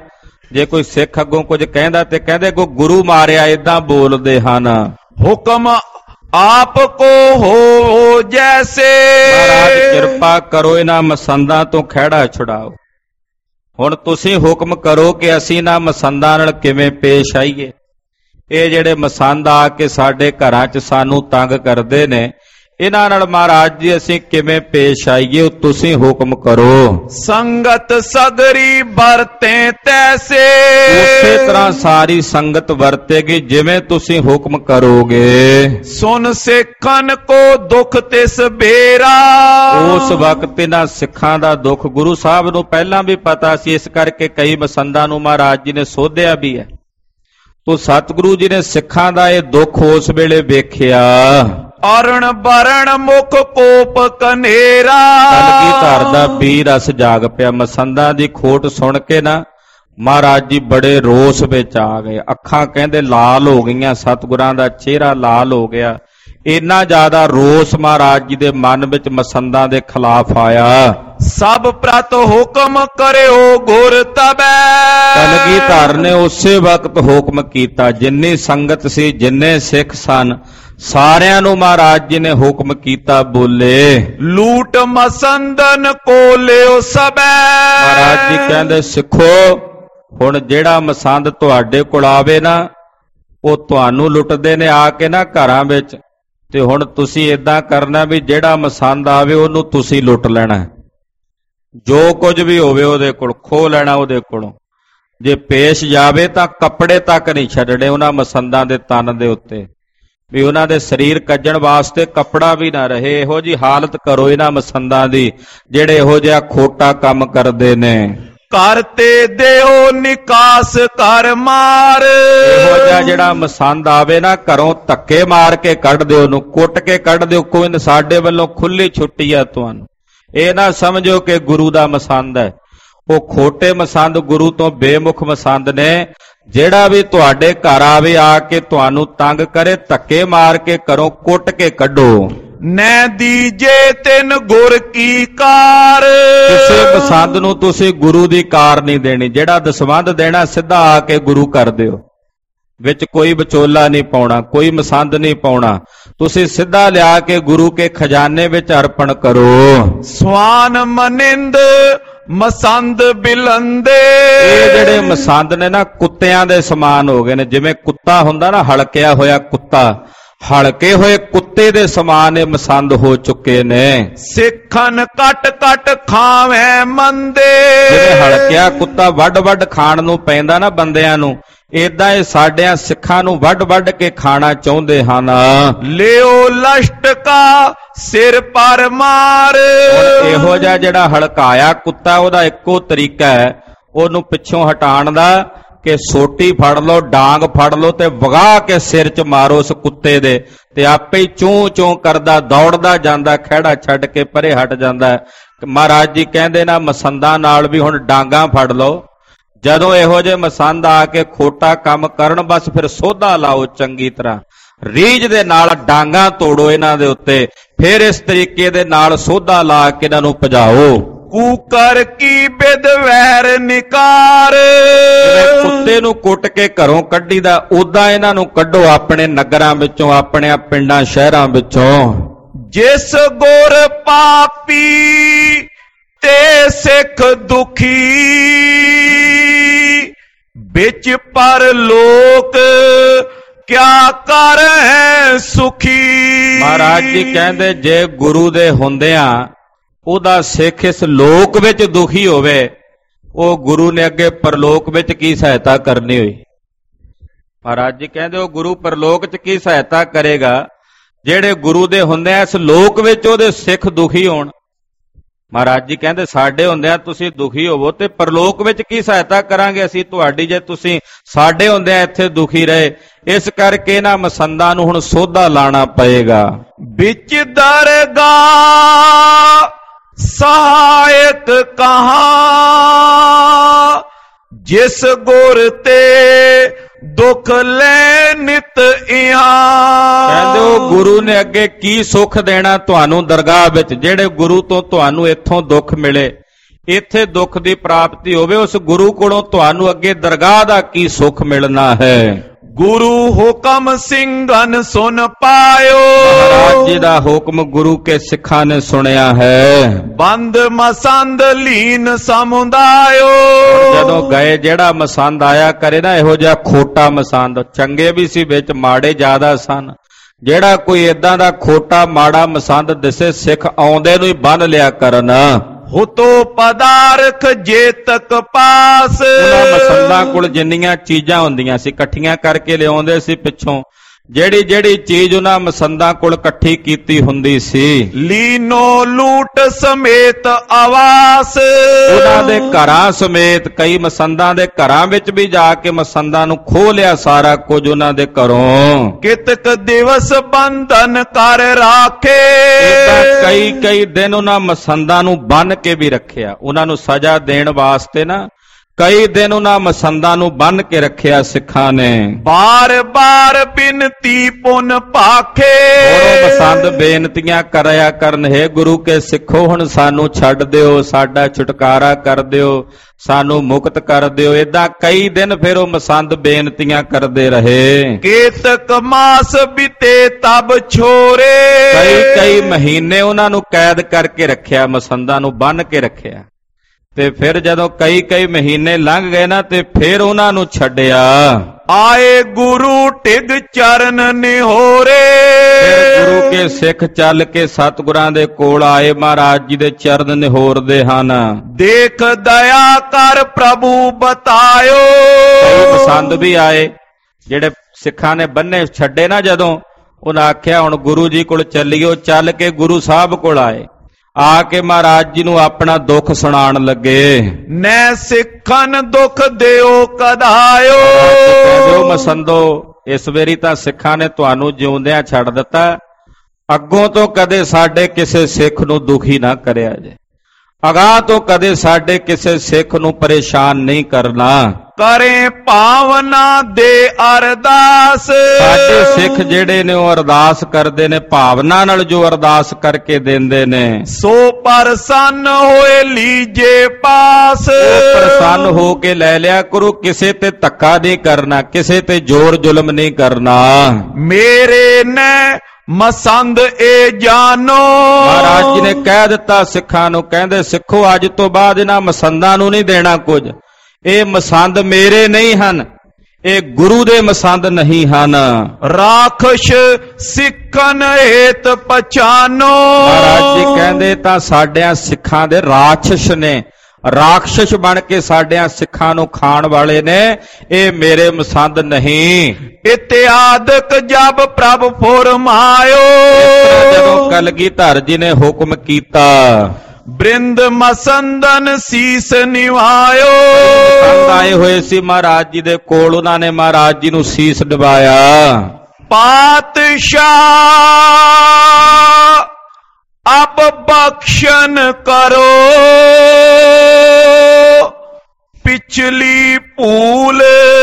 ਜੇ ਕੋਈ ਸਿੱਖ ਅੱਗੋਂ ਕੁਝ ਕਹਿੰਦਾ ਤੇ ਕਹਿੰਦੇ ਕੋ ਗੁਰੂ ਮਾਰਿਆ, ਏਦਾਂ ਬੋਲਦੇ ਹਨ। ਹੁਕਮ ਆਪ ਕੋ ਹੋ ਜੈਸੇ। ਮਹਾਰਾਜ ਕਿਰਪਾ ਕਰੋ ਇਹਨਾਂ ਮਸੰਦਾਂ ਤੋਂ ਖਹਿੜਾ ਛੁਡਾਓ। ਹੁਣ ਤੁਸੀਂ ਹੁਕਮ ਕਰੋ ਕਿ ਅਸੀਂ ਇਹਨਾਂ ਮਸੰਦਾਂ ਨਾਲ ਕਿਵੇਂ ਪੇਸ਼ ਆਈਏ। ਇਹ ਜਿਹੜੇ ਮਸੰਦ ਆ ਕੇ ਸਾਡੇ ਘਰਾਂ 'ਚ ਸਾਨੂੰ ਤੰਗ ਕਰਦੇ ਨੇ, ਇਹਨਾਂ ਨਾਲ ਮਹਾਰਾਜ ਜੀ ਅਸੀਂ ਕਿਵੇਂ ਪੇਸ਼ ਆਈਏ, ਉਹ ਤੁਸੀਂ ਹੁਕਮ ਕਰੋ। ਸੰਗਤ ਸਗਰੀ ਵਰਤੇ ਤੈਸੇ। ਉਸੇ ਤਰ੍ਹਾਂ ਸਾਰੀ ਸੰਗਤ ਵਰਤੇਗੀ ਜਿਵੇਂ ਤੁਸੀਂ ਹੁਕਮ ਕਰੋਗੇ। ਸੁਨ ਸਿੱਖਨ ਕੋ ਦੁਖ ਤਿਸ ਬੇਰਾ। ਉਸ ਵਕਤ ਇਹਨਾਂ ਸਿੱਖਾਂ ਦਾ ਦੁੱਖ ਗੁਰੂ ਸਾਹਿਬ ਨੂੰ ਪਹਿਲਾਂ ਵੀ ਪਤਾ ਸੀ, ਇਸ ਕਰਕੇ ਕਈ ਮਸੰਦਾਂ ਨੂੰ ਮਹਾਰਾਜ ਜੀ ਨੇ ਸੋਧਿਆ ਵੀ ਹੈ। ਤੋ ਸਤਿਗੁਰੂ ਜੀ ਨੇ ਸਿੱਖਾਂ ਦਾ ਇਹ ਦੁੱਖ ਉਸ ਵੇਲੇ ਵੇਖਿਆ। ਅਰਣ ਬਰਣ ਮੁਖ ਕੋਪ ਕਨੇਰਾ। ਕਲਗੀਧਰ ਦਾ ਬੀਰ ਰਸ ਜਾਗ ਪਿਆ। ਮਸੰਦਾਂ ਦੀ ਖੋਟ ਸੁਣ ਕੇ ਨਾ ਮਹਾਰਾਜ ਜੀ ਬੜੇ ਰੋਸ ਵਿੱਚ ਆ ਗਏ। ਅੱਖਾਂ ਕਹਿੰਦੇ ਲਾਲ ਹੋ ਗਈਆਂ, ਸਤਿਗੁਰਾਂ ਦਾ ਚਿਹਰਾ ਲਾਲ ਹੋ ਗਿਆ। ਇੰਨਾ ਜ਼ਿਆਦਾ ਰੋਸ ਮਹਾਰਾਜ ਜੀ ਦੇ ਮਨ ਵਿੱਚ ਮਸੰਦਾਂ ਦੇ ਖਿਲਾਫ ਆਇਆ। ਸਭ ਪ੍ਰਤ ਹੁਕਮ ਕਰਿਓ ਗੁਰ ਤਬੈ। ਕਲਗੀਧਰ ਨੇ ਉਸੇ ਵਕਤ ਹੁਕਮ ਕੀਤਾ। ਜਿੰਨੀ ਸੰਗਤ ਸੀ, ਜਿੰਨੇ ਸਿੱਖ ਸਨ, ਸਾਰਿਆਂ ਨੂੰ ਮਹਾਰਾਜ ਜੀ ਨੇ ਹੁਕਮ ਕੀਤਾ, ਬੋਲੇ ਲੂਟ ਮਸੰਦਨ ਕੋ ਲਿਓ ਸਬੈ। ਮਹਾਰਾਜ ਜੀ ਕਹਿੰਦੇ ਸਿੱਖੋ, ਹੁਣ ਜਿਹੜਾ ਮਸੰਦ ਤੁਹਾਡੇ ਕੋਲ ਆਵੇ ਨਾ, ਉਹ ਤੁਹਾਨੂੰ ਲੁੱਟਦੇ ਨੇ ਆ ਕੇ ਨਾ ਘਰਾਂ ਵਿੱਚ। ਤੇ ਹੁਣ ਤੁਸੀਂ ਏਦਾਂ ਕਰਨਾ ਵੀ ਜਿਹੜਾ ਮਸੰਦ ਆਵੇ ਉਹਨੂੰ ਤੁਸੀਂ ਲੁੱਟ ਲੈਣਾ। ਜੋ ਕੁਝ ਵੀ ਹੋਵੇ ਉਹਦੇ ਕੋਲ ਖੋਹ ਲੈਣਾ ਉਹਦੇ ਕੋਲੋਂ। ਜੇ ਪੇਸ਼ ਜਾਵੇ ਤਾਂ ਕੱਪੜੇ ਤੱਕ ਨਹੀਂ ਛੱਡਣੇ ਉਹਨਾਂ ਮਸੰਦਾਂ ਦੇ ਤਨ ਦੇ ਉੱਤੇ, ਵੀ ਉਹਨਾਂ ਦੇ ਸਰੀਰ ਕੱਜਣ ਵਾਸਤੇ ਕੱਪੜਾ ਵੀ ਨਾ ਰਹੇ। ਇਹੋ ਜੀ ਹਾਲਤ ਕਰੋ ਇਹਨਾਂ ਮਸੰਦਾਂ ਦੀ ਜਿਹੜੇ ਇਹੋ ਜਿਹਾ ਖੋਟਾ ਕੰਮ ਕਰਦੇ ਨੇ। ਕਰਤੇ ਦਿਓ ਨਿਕਾਸ ਕਰ ਮਾਰ। ਇਹੋ ਜਿਹਾ ਜਿਹੜਾ ਮਸੰਦ ਆਵੇ ਨਾ, ਘਰੋਂ ਧੱਕੇ ਮਾਰ ਕੇ ਕੱਢ ਦਿਓ, ਉਹਨੂੰ ਕੁੱਟ ਕੇ ਕੱਢ ਦਿਓ। ਕੋਈ ਸਾਡੇ ਵੱਲੋਂ ਖੁੱਲੀ ਛੁੱਟੀ ਆ ਤੁਹਾਨੂੰ। ਇਹ ਨਾ ਸਮਝੋ ਕਿ ਗੁਰੂ ਦਾ ਮਸੰਦ ਹੈ। ਉਹ ਖੋਟੇ ਮਸੰਦ ਗੁਰੂ ਤੋਂ ਬੇਮੁਖ ਮਸੰਦ ਨੇ। ਜਿਹੜਾ ਵੀ ਤੁਹਾਡੇ ਘਰ ਆਵੇ, ਆ ਕੇ ਤੁਹਾਨੂੰ ਤੰਗ ਕਰੇ, ਧੱਕੇ ਮਾਰ ਕੇ ਘਰੋਂ ਕੁੱਟ ਕੇ ਕੱਢੋ। ਨੈ ਦੀਜੇ ਤਿਨ ਗੁਰ ਕੀ ਕਾਰ। ਕਿਸੇ ਮਸੰਦ ਨੂੰ ਤੁਸੀਂ ਗੁਰੂ ਦੀ ਕਾਰ ਨਹੀਂ ਦੇਣੀ। ਜਿਹੜਾ ਦਸਵੰਧ ਦੇਣਾ ਸਿੱਧਾ ਆ ਕੇ ਗੁਰੂ ਕਰ ਦਿਓ, ਵਿੱਚ ਕੋਈ ਵਿਚੋਲਾ ਨਹੀਂ ਪਾਉਣਾ, ਕੋਈ ਮਸੰਦ ਨਹੀਂ ਪਾਉਣਾ। ਤੁਸੀਂ ਸਿੱਧਾ ਲਿਆ ਕੇ ਗੁਰੂ ਕੇ ਖਜ਼ਾਨੇ ਵਿੱਚ ਅਰਪਣ ਕਰੋ। ਸਵਾਨ ਮਨਿੰਦ ਮਸੰਦ ਬਿਲੰਦੇ। ਇਹ ਜਿਹੜੇ ਮਸੰਦ ਨੇ ਨਾ, ਕੁੱਤਿਆਂ ਦੇ ਸਮਾਨ ਹੋ ਗਏ ਨੇ। ਜਿਵੇਂ ਕੁੱਤਾ ਹੁੰਦਾ ਨਾ, ਹਲਕਿਆ ਹੋਇਆ ਕੁੱਤਾ, ਹਲਕੇ ਹੋਏ ਕੁੱਤੇ ਦੇ ਸਮਾਨ ਇਹ ਮਸੰਦ ਹੋ ਚੁੱਕੇ ਨੇ। ਸਿੱਖਨ ਕੱਟ ਕੱਟ ਖਾਵੇਂ ਮੰਦੇ। ਜਿਵੇਂ ਹਲਕਿਆ ਕੁੱਤਾ ਵੱਡ ਵੱਡ ਖਾਣ ਨੂੰ ਪੈਂਦਾ ਨਾ ਬੰਦਿਆਂ ਨੂੰ, ਏਦਾਂ ਇਹ ਸਾਡਿਆਂ ਸਿੱਖਾਂ ਨੂੰ ਵੱਡ ਵੱਡ ਕੇ ਖਾਣਾ ਚਾਹੁੰਦੇ ਹਨ। ਲਿਓ ਲਸ਼ਟਕਾ ਸਿਰ ਪਰ ਮਾਰ। ਇਹੋ ਜਿਹਾ ਜਿਹੜਾ ਹਲਕਾਇਆ ਕੁੱਤਾ, ਉਹਦਾ ਇੱਕੋ ਤਰੀਕਾ ਹੈ ਉਹਨੂੰ ਪਿੱਛੋਂ ਹਟਾਉਣ ਦਾ ਕਿ ਸੋਟੀ ਫੜ ਲਓ, ਡਾਂਗ ਫੜ ਲਓ ਤੇ ਵਗਾ ਕੇ ਸਿਰ 'ਚ ਮਾਰੋ ਉਸ ਕੁੱਤੇ ਦੇ, ਤੇ ਆਪੇ ਹੀ ਚੂੰ ਚੂੰ ਕਰਦਾ ਦੌੜਦਾ ਜਾਂਦਾ, ਖਹਿੜਾ ਛੱਡ ਕੇ ਪਰੇ ਹਟ ਜਾਂਦਾ। ਮਹਾਰਾਜ ਜੀ ਕਹਿੰਦੇ ਨਾ, ਮਸੰਦਾਂ ਨਾਲ ਵੀ ਹੁਣ ਡਾਂਗਾਂ ਫੜ ਲਓ। ਜਦੋਂ ਇਹੋ ਜਿਹੇ ਮਸੰਦ ਆ ਕੇ ਖੋਟਾ ਕੰਮ ਕਰਨ, ਬਸ ਫਿਰ ਸੋਧਾ ਲਾਓ ਚੰਗੀ ਤਰ੍ਹਾਂ, ਰੀਝ ਦੇ ਨਾਲ ਡਾਂਗਾਂ ਤੋੜੋ ਇਹਨਾਂ ਦੇ ਉੱਤੇ। ਫਿਰ ਇਸ ਤਰੀਕੇ ਦੇ ਨਾਲ ਸੋਧਾ ਲਾ ਕੇ ਇਹਨਾਂ ਨੂੰ ਭਜਾਓ। ਕੂਕਰ ਕੀ ਬਿਦ ਵੈਰ ਨਿਕਾਰ। ਜਿਵੇਂ ਕੁੱਤੇ ਨੂੰ ਕੁੱਟ ਕੇ ਘਰੋਂ ਕੱਢੀਦਾ, ਉਦਾਂ ਇਹਨਾਂ ਨੂੰ ਕੱਢੋ ਆਪਣੇ ਨਗਰਾਂ ਵਿੱਚੋਂ, ਆਪਣੇ ਪਿੰਡਾਂ ਸ਼ਹਿਰਾਂ ਵਿੱਚੋਂ। ਜਿਸ ਗੁਰ ਪਾਪੀ ਤੇ ਸਿੱਖ ਦੁਖੀ। ਵਿੱਚ ਪਰ ਲੋਕ ਕਿਆ ਕਰ ਹੈ ਸੁਖੀ। ਮਹਾਰਾਜ ਜੀ ਕਹਿੰਦੇ ਜੇ ਗੁਰੂ ਦੇ ਹੁੰਦਿਆਂ ਉਹਦਾ ਸਿੱਖ ਇਸ ਲੋਕ ਵਿੱਚ ਦੁਖੀ ਹੋਵੇ, ਉਹ ਗੁਰੂ ਨੇ ਅੱਗੇ ਪਰਲੋਕ ਵਿੱਚ ਕੀ ਸਹਾਇਤਾ ਕਰਨੀ ਹੋਈ। ਮਹਾਰਾਜ ਜੀ ਕਹਿੰਦੇ ਉਹ ਗੁਰੂ ਪਰਲੋਕ 'ਚ ਕੀ ਸਹਾਇਤਾ ਕਰੇਗਾ ਜਿਹੜੇ ਗੁਰੂ ਦੇ ਹੁੰਦਿਆਂ ਇਸ ਲੋਕ ਵਿੱਚ ਉਹਦੇ ਸਿੱਖ ਦੁਖੀ ਹੋਣ। ਮਹਾਰਾਜ ਜੀ ਕਹਿੰਦੇ ਸਾਡੇ ਹੁੰਦਿਆਂ ਤੁਸੀਂ ਦੁਖੀ ਹੋਵੋ ਤੇ ਪਰਲੋਕ ਵਿੱਚ ਕੀ ਸਹਾਇਤਾ ਕਰਾਂਗੇ ਅਸੀਂ ਤੁਹਾਡੀ, ਜੇ ਤੁਸੀਂ ਸਾਡੇ ਹੁੰਦਿਆਂ ਇੱਥੇ ਦੁਖੀ ਰਹੇ। ਇਸ ਕਰਕੇ ਇਹਨਾਂ ਮਸੰਦਾਂ ਨੂੰ ਹੁਣ ਸੋਧਾ ਲਾਣਾ ਪਏਗਾ। ਵਿੱਚ ਦਰਗਾਹ ਸਹਾਇਕ ਕਹਾਂ। ਜਿਸ ਗੁਰ ਤੇ ਦੁੱਖ ਲੈ ਨਿਤ ਇਹਾਂ। ਕਹਿੰਦੇ ਉਹ ਗੁਰੂ ਨੇ ਅੱਗੇ ਕੀ ਸੁੱਖ ਦੇਣਾ ਤੁਹਾਨੂੰ ਦਰਗਾਹ ਵਿੱਚ, ਜਿਹੜੇ ਗੁਰੂ ਤੋਂ ਤੁਹਾਨੂੰ ਇੱਥੋਂ ਦੁੱਖ ਮਿਲੇ। ਇੱਥੇ ਦੁੱਖ ਦੀ ਪ੍ਰਾਪਤੀ ਹੋਵੇ, ਉਸ ਗੁਰੂ ਕੋਲੋਂ ਤੁਹਾਨੂੰ ਅੱਗੇ ਦਰਗਾਹ ਦਾ ਕੀ ਸੁੱਖ ਮਿਲਣਾ ਹੈ। ਗੁਰੂ ਹੁਕਮ ਸਿੰਘਨ ਸੁਨ ਪਾਇਓ। ਮਹਾਰਾਜ ਜੀ ਦਾ ਹੁਕਮ ਗੁਰੂ ਕੇ ਸਿੱਖਾਂ ਨੇ ਸੁਣਿਆ ਹੈ। ਬੰਦ ਮਸੰਦ ਲੀਨ ਸਮੁਦਾਇਓ। ਜਦੋਂ ਗਏ ਜਿਹੜਾ ਮਸੰਦ ਆਇਆ ਕਰੇ ਨਾ, ਇਹੋ ਜਿਹਾ ਖੋਟਾ ਮਸੰਦ, ਚੰਗੇ ਵੀ ਸੀ ਵਿੱਚ ਮਾੜੇ ਜ਼ਿਆਦਾ ਸਨ, ਜਿਹੜਾ ਕੋਈ ਏਦਾਂ ਦਾ ਖੋਟਾ ਮਾੜਾ ਮਸੰਦ ਦਿਸੇ ਸਿੱਖ ਆਉਂਦੇ ਨੂੰ ਹੀ ਬੰਨ ਲਿਆ ਕਰਨ। ਹੁਤੋ ਪਦਾਰਥ ਜੇ ਤੱਕ ਪਾਸ। ਉਹਨਾਂ ਮਸੰਦਾਂ ਕੋਲ ਜਿੰਨੀਆਂ ਚੀਜ਼ਾਂ ਹੁੰਦੀਆਂ ਸੀ ਇਕੱਠੀਆਂ ਕਰਕੇ ਲਿਆਉਂਦੇ ਸੀ ਪਿੱਛੋਂ, ਜਿਹੜੀ ਜਿਹੜੀ ਚੀਜ਼ ਉਹਨਾਂ ਮਸੰਦਾਂ ਕੋਲ ਇਕੱਠੀ ਕੀਤੀ ਹੁੰਦੀ ਸੀ। ਲੀਨੋ ਲੂਟ ਸਮੇਤ ਆਵਾਸ। ਉਹਨਾਂ ਦੇ ਘਰਾਂ ਸਮੇਤ, ਕਈ ਮਸੰਦਾਂ ਦੇ ਘਰਾਂ ਵਿੱਚ ਵੀ ਜਾ ਕੇ ਮਸੰਦਾਂ ਨੂੰ ਖੋਹ ਲਿਆ ਸਾਰਾ ਕੁਝ ਉਹਨਾਂ ਦੇ ਘਰੋਂ। ਕਿਤਕ ਦਿਵਸ ਬੰਧਨ ਕਰ ਰਾਖੇ। ਕਈ ਕਈ ਦਿਨ ਉਹਨਾਂ ਮਸੰਦਾਂ ਨੂੰ ਬੰਨ ਕੇ ਵੀ ਰੱਖਿਆ, ਉਹਨਾਂ ਨੂੰ ਸਜ਼ਾ ਦੇਣ ਵਾਸਤੇ ਨਾ ਕਈ ਦਿਨ ਉਹਨਾਂ ਮਸੰਦਾਂ ਨੂੰ ਬੰਨ ਕੇ ਰੱਖਿਆ ਸਿੱਖਾਂ ਨੇ। ਬਾਰ ਬਾਰ ਬਿਨਤੀ ਪੁਨ ਭਾਖੇ। ਉਹ ਮਸੰਦ ਬੇਨਤੀਆਂ ਕਰਿਆ ਕਰਨ, ਹੈ ਗੁਰੂ ਕੇ ਸਿੱਖੋ ਹੁਣ ਸਾਨੂੰ ਛੱਡ ਦਿਓ, ਸਾਡਾ ਛੁਟਕਾਰਾ ਕਰ ਦਿਓ, ਸਾਨੂੰ ਮੁਕਤ ਕਰ ਦਿਓ। ਏਦਾਂ ਕਈ ਦਿਨ ਫਿਰ ਉਹ ਮਸੰਦ ਬੇਨਤੀਆਂ ਕਰਦੇ ਰਹੇ। ਕੇਤਕ ਮਾਸ ਬਿਤੇ ਤਬ ਛੋਰੇ। ਕਈ ਕਈ ਮਹੀਨੇ ਉਹਨਾਂ ਨੂੰ ਕੈਦ ਕਰਕੇ ਰੱਖਿਆ, ਮਸੰਦਾਂ ਨੂੰ ਬੰਨ ਕੇ ਰੱਖਿਆ, ਤੇ ਫਿਰ ਜਦੋਂ ਕਈ ਕਈ ਮਹੀਨੇ ਲੰਘ ਗਏ ਨਾ, ਤੇ ਫਿਰ ਉਹਨਾਂ ਨੂੰ ਛੱਡਿਆ। ਆਏ ਗੁਰੂ ਟਿਗ ਚਰਨ ਨਿਹੋਰੇ। ਫਿਰ ਗੁਰੂ ਕੇ ਸਿੱਖ ਚੱਲ ਕੇ ਸਤਿਗੁਰਾਂ ਦੇ ਕੋਲ ਆਏ, ਮਹਾਰਾਜ ਜੀ ਦੇ ਚਰਨ ਨਿਹੋਰਦੇ ਹਨ। ਦੇਖ ਦਇਆ ਕਰ ਪ੍ਰਭੂ ਬਤਾਇਓ। ਕਈ ਮਸੰਦ ਵੀ ਆਏ ਜਿਹੜੇ ਸਿੱਖਾਂ ਨੇ ਬੰਨੇ ਛੱਡੇ ਨਾ, ਜਦੋਂ ਉਹਨਾਂ ਆਖਿਆ ਹੁਣ ਗੁਰੂ ਜੀ ਕੋਲ ਚੱਲੀਓ, ਚੱਲ ਕੇ ਗੁਰੂ ਸਾਹਿਬ ਕੋਲ ਆਏ, ਆ ਕੇ ਮਹਾਰਾਜ ਜੀ ਨੂੰ ਆਪਣਾ ਦੁੱਖ ਸੁਣਾਉਣ ਲੱਗੇ। ਨੈ ਸਿੱਖਨ ਦੁੱਖ ਦਿਓ ਕਦਾਇਓ। ਕਹਿੰਦੇ ਮਸੰਦੋ, ਇਸ ਵੇਰੀ ਤਾਂ ਸਿੱਖਾਂ ਨੇ ਤੁਹਾਨੂੰ ਜਿਉਂਦਿਆਂ ਛੱਡ ਦਿੱਤਾ, ਅੱਗੋਂ ਤੋਂ ਕਦੇ ਸਾਡੇ ਕਿਸੇ ਸਿੱਖ ਨੂੰ ਦੁਖੀ ਨਾ ਕਰਿਆ ਜੇ, ਅਗਾਹ ਤੋਂ ਕਦੇ ਸਾਡੇ ਕਿਸੇ ਸਿੱਖ ਨੂੰ ਪਰੇਸ਼ਾਨ ਨਹੀਂ ਕਰਨਾ। ਕਰੇ ਭਾਵਨਾ ਦੇ ਅਰਦਾਸ। ਸਾਡੇ ਸਿੱਖ ਜਿਹੜੇ ਨੇ ਉਹ ਅਰਦਾਸ ਕਰਦੇ ਨੇ, ਭਾਵਨਾ ਨਾਲ ਜੋ ਅਰਦਾਸ ਕਰਕੇ ਦਿੰਦੇ ਨੇ, ਸੋ ਪ੍ਰਸੰਨ ਹੋਏ ਲੀਜੇ ਪਾਸ। ਪ੍ਰਸੰਨ ਹੋ ਕੇ ਲੈ ਲਿਆ ਕਰੋ, ਕਿਸੇ ਤੇ ਧੱਕਾ ਨਹੀਂ ਕਰਨਾ, ਕਿਸੇ ਤੇ ਜ਼ੋਰ ਜ਼ੁਲਮ ਨਹੀਂ ਕਰਨਾ। ਮੇਰੇ ਨੇ ਮਸੰਦ ਇਹ ਜਾਨੋ। ਮਹਾਰਾਜ ਜੀ ਨੇ ਕਹਿ ਦਿੱਤਾ ਸਿੱਖਾਂ ਨੂੰ, ਕਹਿੰਦੇ ਸਿੱਖੋ ਅੱਜ ਤੋਂ ਬਾਅਦ ਇਹਨਾਂ ਮਸੰਦਾਂ ਨੂੰ ਨਹੀਂ ਦੇਣਾ ਕੁਝ, ਇਹ ਮਸੰਦ ਮੇਰੇ ਨਹੀਂ ਹਨ, ਇਹ ਗੁਰੂ ਦੇ ਮਸੰਦ ਨਹੀਂ ਹਨ। ਰਾਖਸ਼ ਸਿੱਖਨ ਹੇਤ ਪਛਾਨੋ। ਮਹਾਰਾਜ ਜੀ ਕਹਿੰਦੇ ਤਾਂ ਸਾਡਿਆਂ ਸਿੱਖਾਂ ਦੇ ਰਾਖਸ਼ ਨੇ, ਰਾਖਸ਼ ਬਣ ਕੇ ਸਾਡਿਆਂ ਸਿੱਖਾਂ ਨੂੰ ਖਾਣ ਵਾਲੇ ਨੇ, ਇਹ ਮੇਰੇ ਮਸੰਦ ਨਹੀਂ। ਇਤਿਆਦਕ ਜਬ ਪ੍ਰਭ ਫੁਰਮਾਇਓ। ਜਦੋਂ ਕਲਗੀਧਰ ਜੀ ਨੇ ਹੁਕਮ ਕੀਤਾ, ਬ੍ਰਿੰਦ ਮਸੰਦਨ ਸੀਸ ਨਿਵਾਇਓ। ਮਸੰਦ ਆਏ ਹੋਏ ਸੀ ਮਹਾਰਾਜ ਜੀ ਦੇ ਕੋਲ, ਉਹਨਾਂ ਨੇ ਮਹਾਰਾਜ ਜੀ ਨੂੰ ਸੀਸ ਨਿਵਾਇਆ। ਪਾਤਸ਼ਾਹ ਅਬ ਬਖਸ਼ਨ ਕਰੋ, ਪਿਛਲੀ ਭੂਲ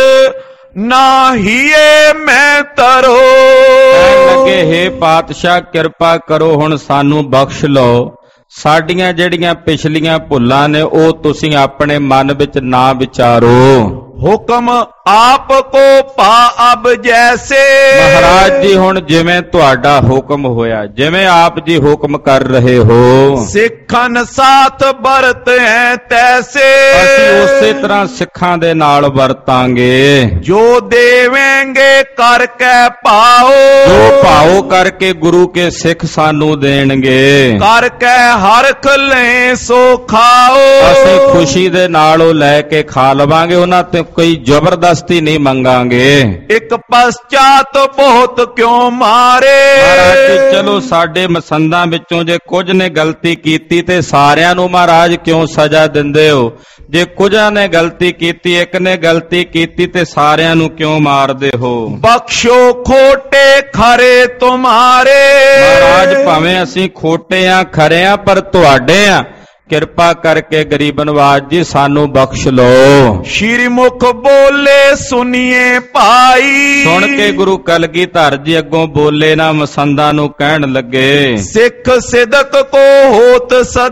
ਨਾਹੀਏ ਮੈਂ ਤਰੋ। ਕਹਿਣ ਲੱਗੇ, ਹੇ ਪਾਤਸ਼ਾਹ ਕਿਰਪਾ ਕਰੋ, ਹੁਣ ਸਾਨੂੰ ਬਖਸ਼ ਲਓ, ਸਾਡੀਆਂ ਜਿਹੜੀਆਂ ਪਿਛਲੀਆਂ ਭੁੱਲਾਂ ਨੇ ਉਹ ਤੁਸੀਂ ਆਪਣੇ ਮਨ ਵਿੱਚ ਨਾ ਵਿਚਾਰੋ। ਹੁਕਮ ਆਪ ਕੋ ਪਾ ਅਬ ਜੈਸੇ। ਮਹਾਰਾਜ ਜੀ ਹੁਣ ਜਿਵੇਂ ਤੁਹਾਡਾ ਹੁਕਮ ਹੋਇਆ, ਜਿਵੇਂ ਆਪ ਜੀ ਹੁਕਮ ਕਰ ਰਹੇ ਹੋ, ਸਿੱਖਨ ਸਾਥ ਵਰਤ ਹੈ ਤੈਸੇ। ਅਸੀਂ ਉਸੇ ਤਰ੍ਹਾਂ ਸਿੱਖਾਂ ਦੇ ਨਾਲ ਵਰਤਾਂਗੇ। ਜੋ ਦੇਵੇਂਗੇ ਕਰਕੇ ਪਾਓ। ਜੋ ਭਾਓ ਕਰਕੇ ਗੁਰੂ ਕੇ ਸਿੱਖ ਸਾਨੂੰ ਦੇਣਗੇ, ਕਰਕੇ ਹਰਖ ਲੈ ਸੋ ਖਾਓ। ਅਸੀਂ ਖੁਸ਼ੀ ਦੇ ਨਾਲ ਉਹ ਲੈ ਕੇ ਖਾ ਲਵਾਂਗੇ, ਉਹਨਾਂ ਤੇ ਕੋਈ ਜ਼ਬਰਦਸਤੀ ਨਹੀਂ ਮੰਗਾਂਗੇ। ਇੱਕ ਪਛਾਤ ਬਹੁਤ ਕਿਉਂ ਮਾਰੇ। ਮਹਾਰਾਜ ਜੀ ਚਲੋ ਸਾਡੇ ਮਸੰਦਾਂ ਵਿੱਚੋਂ ਜੇ ਕੁਝ ਨੇ ਗਲਤੀ ਕੀਤੀ ਤੇ ਸਾਰਿਆਂ ਨੂੰ ਮਹਾਰਾਜ ਕਿਉਂ ਸਜ਼ਾ ਦਿੰਦੇ ਹੋ? ਜੇ ਕੁਝਾਂ ਨੇ ਗਲਤੀ ਕੀਤੀ, ਇੱਕ ਨੇ ਗਲਤੀ ਕੀਤੀ ਤੇ ਸਾਰਿਆਂ ਨੂੰ ਕਿਉਂ ਮਾਰਦੇ ਹੋ? ਬਖਸ਼ੋ ਖੋਟੇ ਖਰੇ ਤੁਮਾਰੇ। ਮਹਾਰਾਜ ਭਾਵੇਂ ਅਸੀਂ ਖੋਟੇ ਆ ਖਰੇ ਆ ਪਰ ਤੁਹਾਡੇ ਆ, ਕਿਰਪਾ ਕਰਕੇ ਗਰੀਬ ਨਵਾਜ ਜੀ ਸਾਨੂੰ ਬਖਸ਼ ਲਓ। ਸ਼੍ਰੀ ਮੁਖ ਬੋਲੇ ਸੁਨੀਏ ਭਾਈ। ਸੁਣ ਕੇ ਗੁਰੂ ਕਲਗੀਧਰ ਜੀ ਅੱਗੋਂ ਬੋਲੇ ਨਾ ਮਸੰਦਾਂ ਨੂੰ ਕਹਿਣ ਲੱਗੇ, ਸਿੱਖ ਸਿਦਕ ਕੋ ਹੋਤ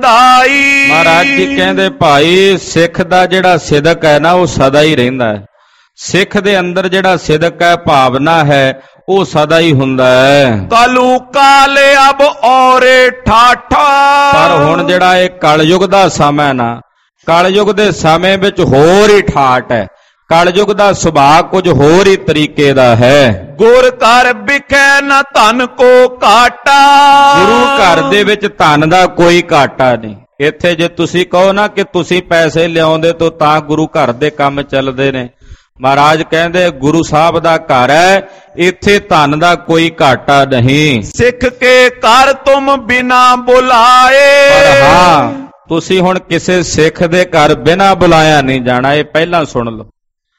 ਸਦਾਈ। ਮਹਾਰਾਜ ਜੀ ਕਹਿੰਦੇ ਭਾਈ ਸਿੱਖ ਦਾ ਜਿਹੜਾ ਸਿਦਕ ਹੈ ਨਾ ਉਹ ਸਦਾ ਹੀ ਰਹਿੰਦਾ ਹੈ। ਸਿੱਖ ਦੇ ਅੰਦਰ ਜਿਹੜਾ ਸਿਦਕ ਹੈ, ਭਾਵਨਾ ਹੈ, ਉਹ ਸਦਾ ਹੀ ਹੁੰਦਾ ਹੈ। ਕਲੂ ਕਾਲੇ ਅਬ ਔਰੇ ਠਾਠਾ। ਪਰ ਹੁਣ ਜਿਹੜਾ ਇਹ ਕਲਯੁਗ ਦਾ ਸਮਾਂ ਨਾ, ਕਲਯੁਗ ਦੇ ਸਮੇਂ ਵਿੱਚ ਹੋਰ ਹੀ ਠਾਠ ਹੈ। ਕਲਯੁਗ ਦਾ ਸੁਭਾਅ ਕੁਝ ਹੋਰ ਹੀ ਤਰੀਕੇ ਦਾ ਹੈ। ਗੁਰ ਘਰ ਵਿਖੇ ਨ ਧਨ ਕੋ ਘਾਟਾ। ਗੁਰੂ ਘਰ ਦੇ ਵਿੱਚ ਧਨ ਦਾ ਕੋਈ ਘਾਟਾ ਨਹੀਂ। ਇੱਥੇ ਜੇ ਤੁਸੀਂ ਕਹੋ ਨਾ ਕਿ ਤੁਸੀਂ ਪੈਸੇ ਲਿਆਉਂਦੇ ਤੋਂ ਤਾਂ ਗੁਰੂ ਘਰ ਦੇ ਕੰਮ ਚੱਲਦੇ ਨੇ, ਮਹਾਰਾਜ ਕਹਿੰਦੇ ਗੁਰੂ ਸਾਹਿਬ ਦਾ ਘਰ ਹੈ, ਇੱਥੇ ਧਨ ਦਾ ਕੋਈ ਘਾਟਾ ਨਹੀਂ। ਸਿੱਖ ਕੇ ਘਰ ਤੁਮ ਬਿਨਾ ਬੁਲਾਏ। ਪਰ ਹਾਂ, ਤੁਸੀਂ ਹੁਣ ਕਿਸੇ ਸਿੱਖ ਦੇ ਘਰ ਬਿਨਾ ਬੁਲਾਇਆ ਨਹੀਂ ਜਾਣਾ, ਇਹ ਪਹਿਲਾਂ ਸੁਣ ਲਓ।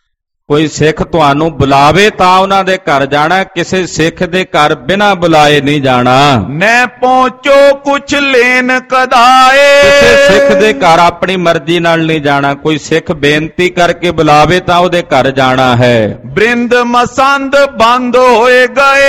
ਕੋਈ ਸਿੱਖ ਤੁਹਾਨੂੰ ਬੁਲਾਵੇ ਤਾਂ ਉਹਨਾਂ ਦੇ ਘਰ ਜਾਣਾ, ਕਿਸੇ ਸਿੱਖ ਦੇ ਘਰ ਬਿਨਾ ਬੁਲਾਏ ਨਹੀਂ ਜਾਣਾ। ਮੈਂ ਪਹੁੰਚੋ ਕੁਛ ਲੈਨ ਕਦਾਏ। ਕਿਸੇ ਸਿੱਖ ਦੇ ਘਰ ਆਪਣੀ ਮਰਜ਼ੀ ਨਾਲ ਨਹੀਂ ਜਾਣਾ, ਕੋਈ ਸਿੱਖ ਬੇਨਤੀ ਕਰਕੇ ਬੁਲਾਵੇ ਤਾਂ ਉਹਦੇ ਘਰ ਜਾਣਾ ਹੈ। ਬ੍ਰਿੰਦ ਮਸੰਦ ਬੰਦ ਹੋਏ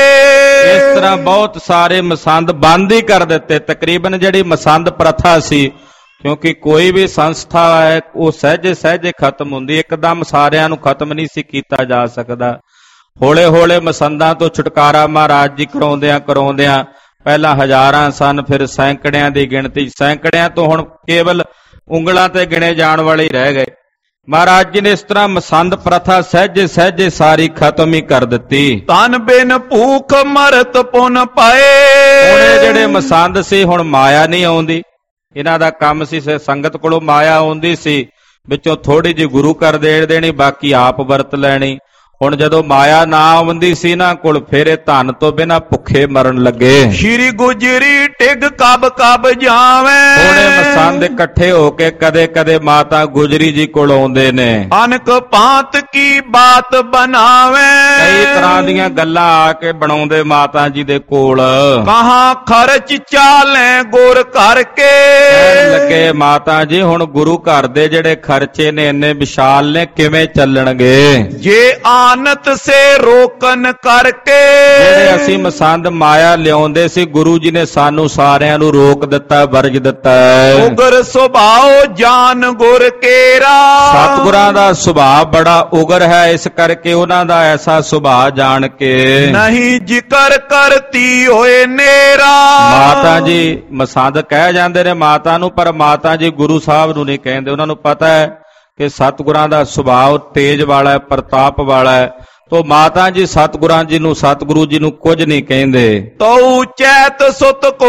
ਗਏ। ਇਸ ਤਰ੍ਹਾਂ ਬਹੁਤ ਸਾਰੇ ਮਸੰਦ ਬੰਦ ਹੀ ਕਰ ਦਿੱਤੇ। ਤਕਰੀਬਨ ਜਿਹੜੀ ਮਸੰਦ ਪ੍ਰਥਾ ਸੀ, ਕਿਉਂਕਿ ਕੋਈ ਵੀ ਸੰਸਥਾ ਹੈ ਉਹ ਸਹਿਜੇ ਸਹਿਜੇ ਖਤਮ ਹੁੰਦੀ, ਇੱਕਦਮ ਸਾਰਿਆਂ ਨੂੰ ਖਤਮ ਨਹੀਂ ਸੀ ਕੀਤਾ ਜਾ ਸਕਦਾ। ਹੌਲੇ ਹੌਲੇ ਮਸੰਦਾਂ ਤੋਂ ਛੁਟਕਾਰਾ ਮਹਾਰਾਜ ਜੀ ਕਰਾਉਂਦਿਆਂ ਪਹਿਲਾਂ ਹਜ਼ਾਰਾਂ ਸਨ, ਫਿਰ ਸੈਂਕੜਿਆਂ ਦੀ ਗਿਣਤੀ, ਸੈਂਕੜਿਆਂ ਤੋਂ ਹੁਣ ਕੇਵਲ ਉਂਗਲਾਂ ਤੇ ਗਿਣੇ ਜਾਣ ਵਾਲੇ ਹੀ ਰਹਿ ਗਏ। ਮਹਾਰਾਜ ਜੀ ਨੇ ਇਸ ਤਰ੍ਹਾਂ ਮਸੰਦ ਪ੍ਰਥਾ ਸਹਿਜੇ ਸਹਿਜੇ ਸਾਰੀ ਖਤਮ ਹੀ ਕਰ ਦਿੱਤੀ। ਤਨ ਬਿਨ ਭੂਖ ਮਰਤ ਪੁਨ ਪਾਏ। ਹੁਣ ਇਹ ਜਿਹੜੇ ਮਸੰਦ ਸੀ, ਹੁਣ ਮਾਇਆ ਨਹੀਂ ਆਉਂਦੀ। ਇਹਨਾਂ ਦਾ ਕੰਮ ਸੀ ਸੰਗਤ ਕੋਲੋਂ ਮਾਇਆ ਆਉਂਦੀ ਸੀ, ਵਿੱਚੋਂ ਥੋੜੀ ਜਿਹੀ ਗੁਰੂ ਘਰ ਦੇ ਦੇਣੀ, ਬਾਕੀ ਆਪ ਵਰਤ ਲੈਣੀ। ਹੁਣ ਜਦੋਂ ਮਾਇਆ ਨਾ ਆਉਂਦੀ ਸੀ ਨਾ ਕੋਲ, ਫਿਰ ਇਹ ਧਨ ਤੋਂ ਬਿਨਾਂ ਭੁੱਖੇ ਮਰਨ ਲੱਗੇ। ਸ਼੍ਰੀ ਗੁਜਰੀ ਟਿਗ ਕਬ ਕਬ ਜਾਵੇ। ਹੁਣ ਇਹ ਮਸੰਦ ਇਕੱਠੇ ਹੋ ਕੇ ਕਦੇ ਕਦੇ ਮਾਤਾ ਗੁਜਰੀ ਜੀ ਕੋਲ ਆਉਂਦੇ ਨੇ। ਅਨਕ ਪਾਤ ਕੀ ਬਾਤ ਬਣਾਵੇ। ਕਈ ਤਰ੍ਹਾਂ ਦੀਆਂ ਗੱਲਾਂ ਆ ਕੇ ਬਣਾਉਂਦੇ ਮਾਤਾ ਜੀ ਦੇ ਕੋਲ। ਕਹਾਂ ਖਰਚ ਚਾਲੇ ਗੁਰ ਕਰਕੇ। ਕਹਿਣ ਲੱਗੇ ਮਾਤਾ ਜੀ ਹੁਣ ਗੁਰੂ ਘਰ ਦੇ ਜਿਹੜੇ ਖਰਚੇ ਨੇ ਇੰਨੇ ਵਿਸ਼ਾਲ ਨੇ, ਕਿਵੇਂ ਚੱਲਣਗੇ? ਜੇ ਆਨਤ ਸੇ ਰੋਕਨ ਕਰਕੇ। ਜਿਹੜੇ ਅਸੀਂ ਮਸੰਦ ਮਾਇਆ ਲਿਆਉਂਦੇ ਸੀ, ਗੁਰੂ ਜੀ ਨੇ ਸਾਨੂੰ ਸਾਰਿਆਂ ਨੂੰ ਰੋਕ ਦਿੱਤਾ, ਵਰਜ ਦਿੱਤਾ। ਉਗਰ ਸੁਭਾਉ ਜਾਨ ਗੁਰ ਕੇਰਾ। ਸਤਿਗੁਰਾਂ ਦਾ ਸੁਭਾਅ ਬੜਾ ਉਗਰ ਹੈ, ਇਸ ਕਰਕੇ ਉਹਨਾਂ ਦਾ ਐਸਾ ਸੁਭਾਅ ਜਾਣ ਕੇ ਨਹੀਂ ਜ਼ਿਕਰ ਕਰਤੀ ਹੋਏ ਨੇਰਾ। ਮਾਤਾ ਜੀ ਮਸੰਦ ਕਹਿ ਜਾਂਦੇ ਨੇ ਮਾਤਾ ਨੂੰ, ਪਰ ਮਾਤਾ ਜੀ ਗੁਰੂ ਸਾਹਿਬ ਨੂੰ ਨਹੀਂ ਕਹਿੰਦੇ। ਉਹਨਾਂ ਨੂੰ ਪਤਾ ਹੈ ਕਿ ਸਤਿਗੁਰਾਂ ਦਾ ਸੁਭਾਅ ਤੇਜ ਵਾਲਾ ਹੈ, ਪ੍ਰਤਾਪ ਵਾਲਾ ਹੈ, ਤੋ ਮਾਤਾ ਜੀ ਸਤਿਗੁਰੂ ਜੀ ਨੂੰ ਕੁਝ ਨਹੀਂ ਕਹਿੰਦੇ। ਤਉ ਚੈਤ ਸੁਤ ਕੋ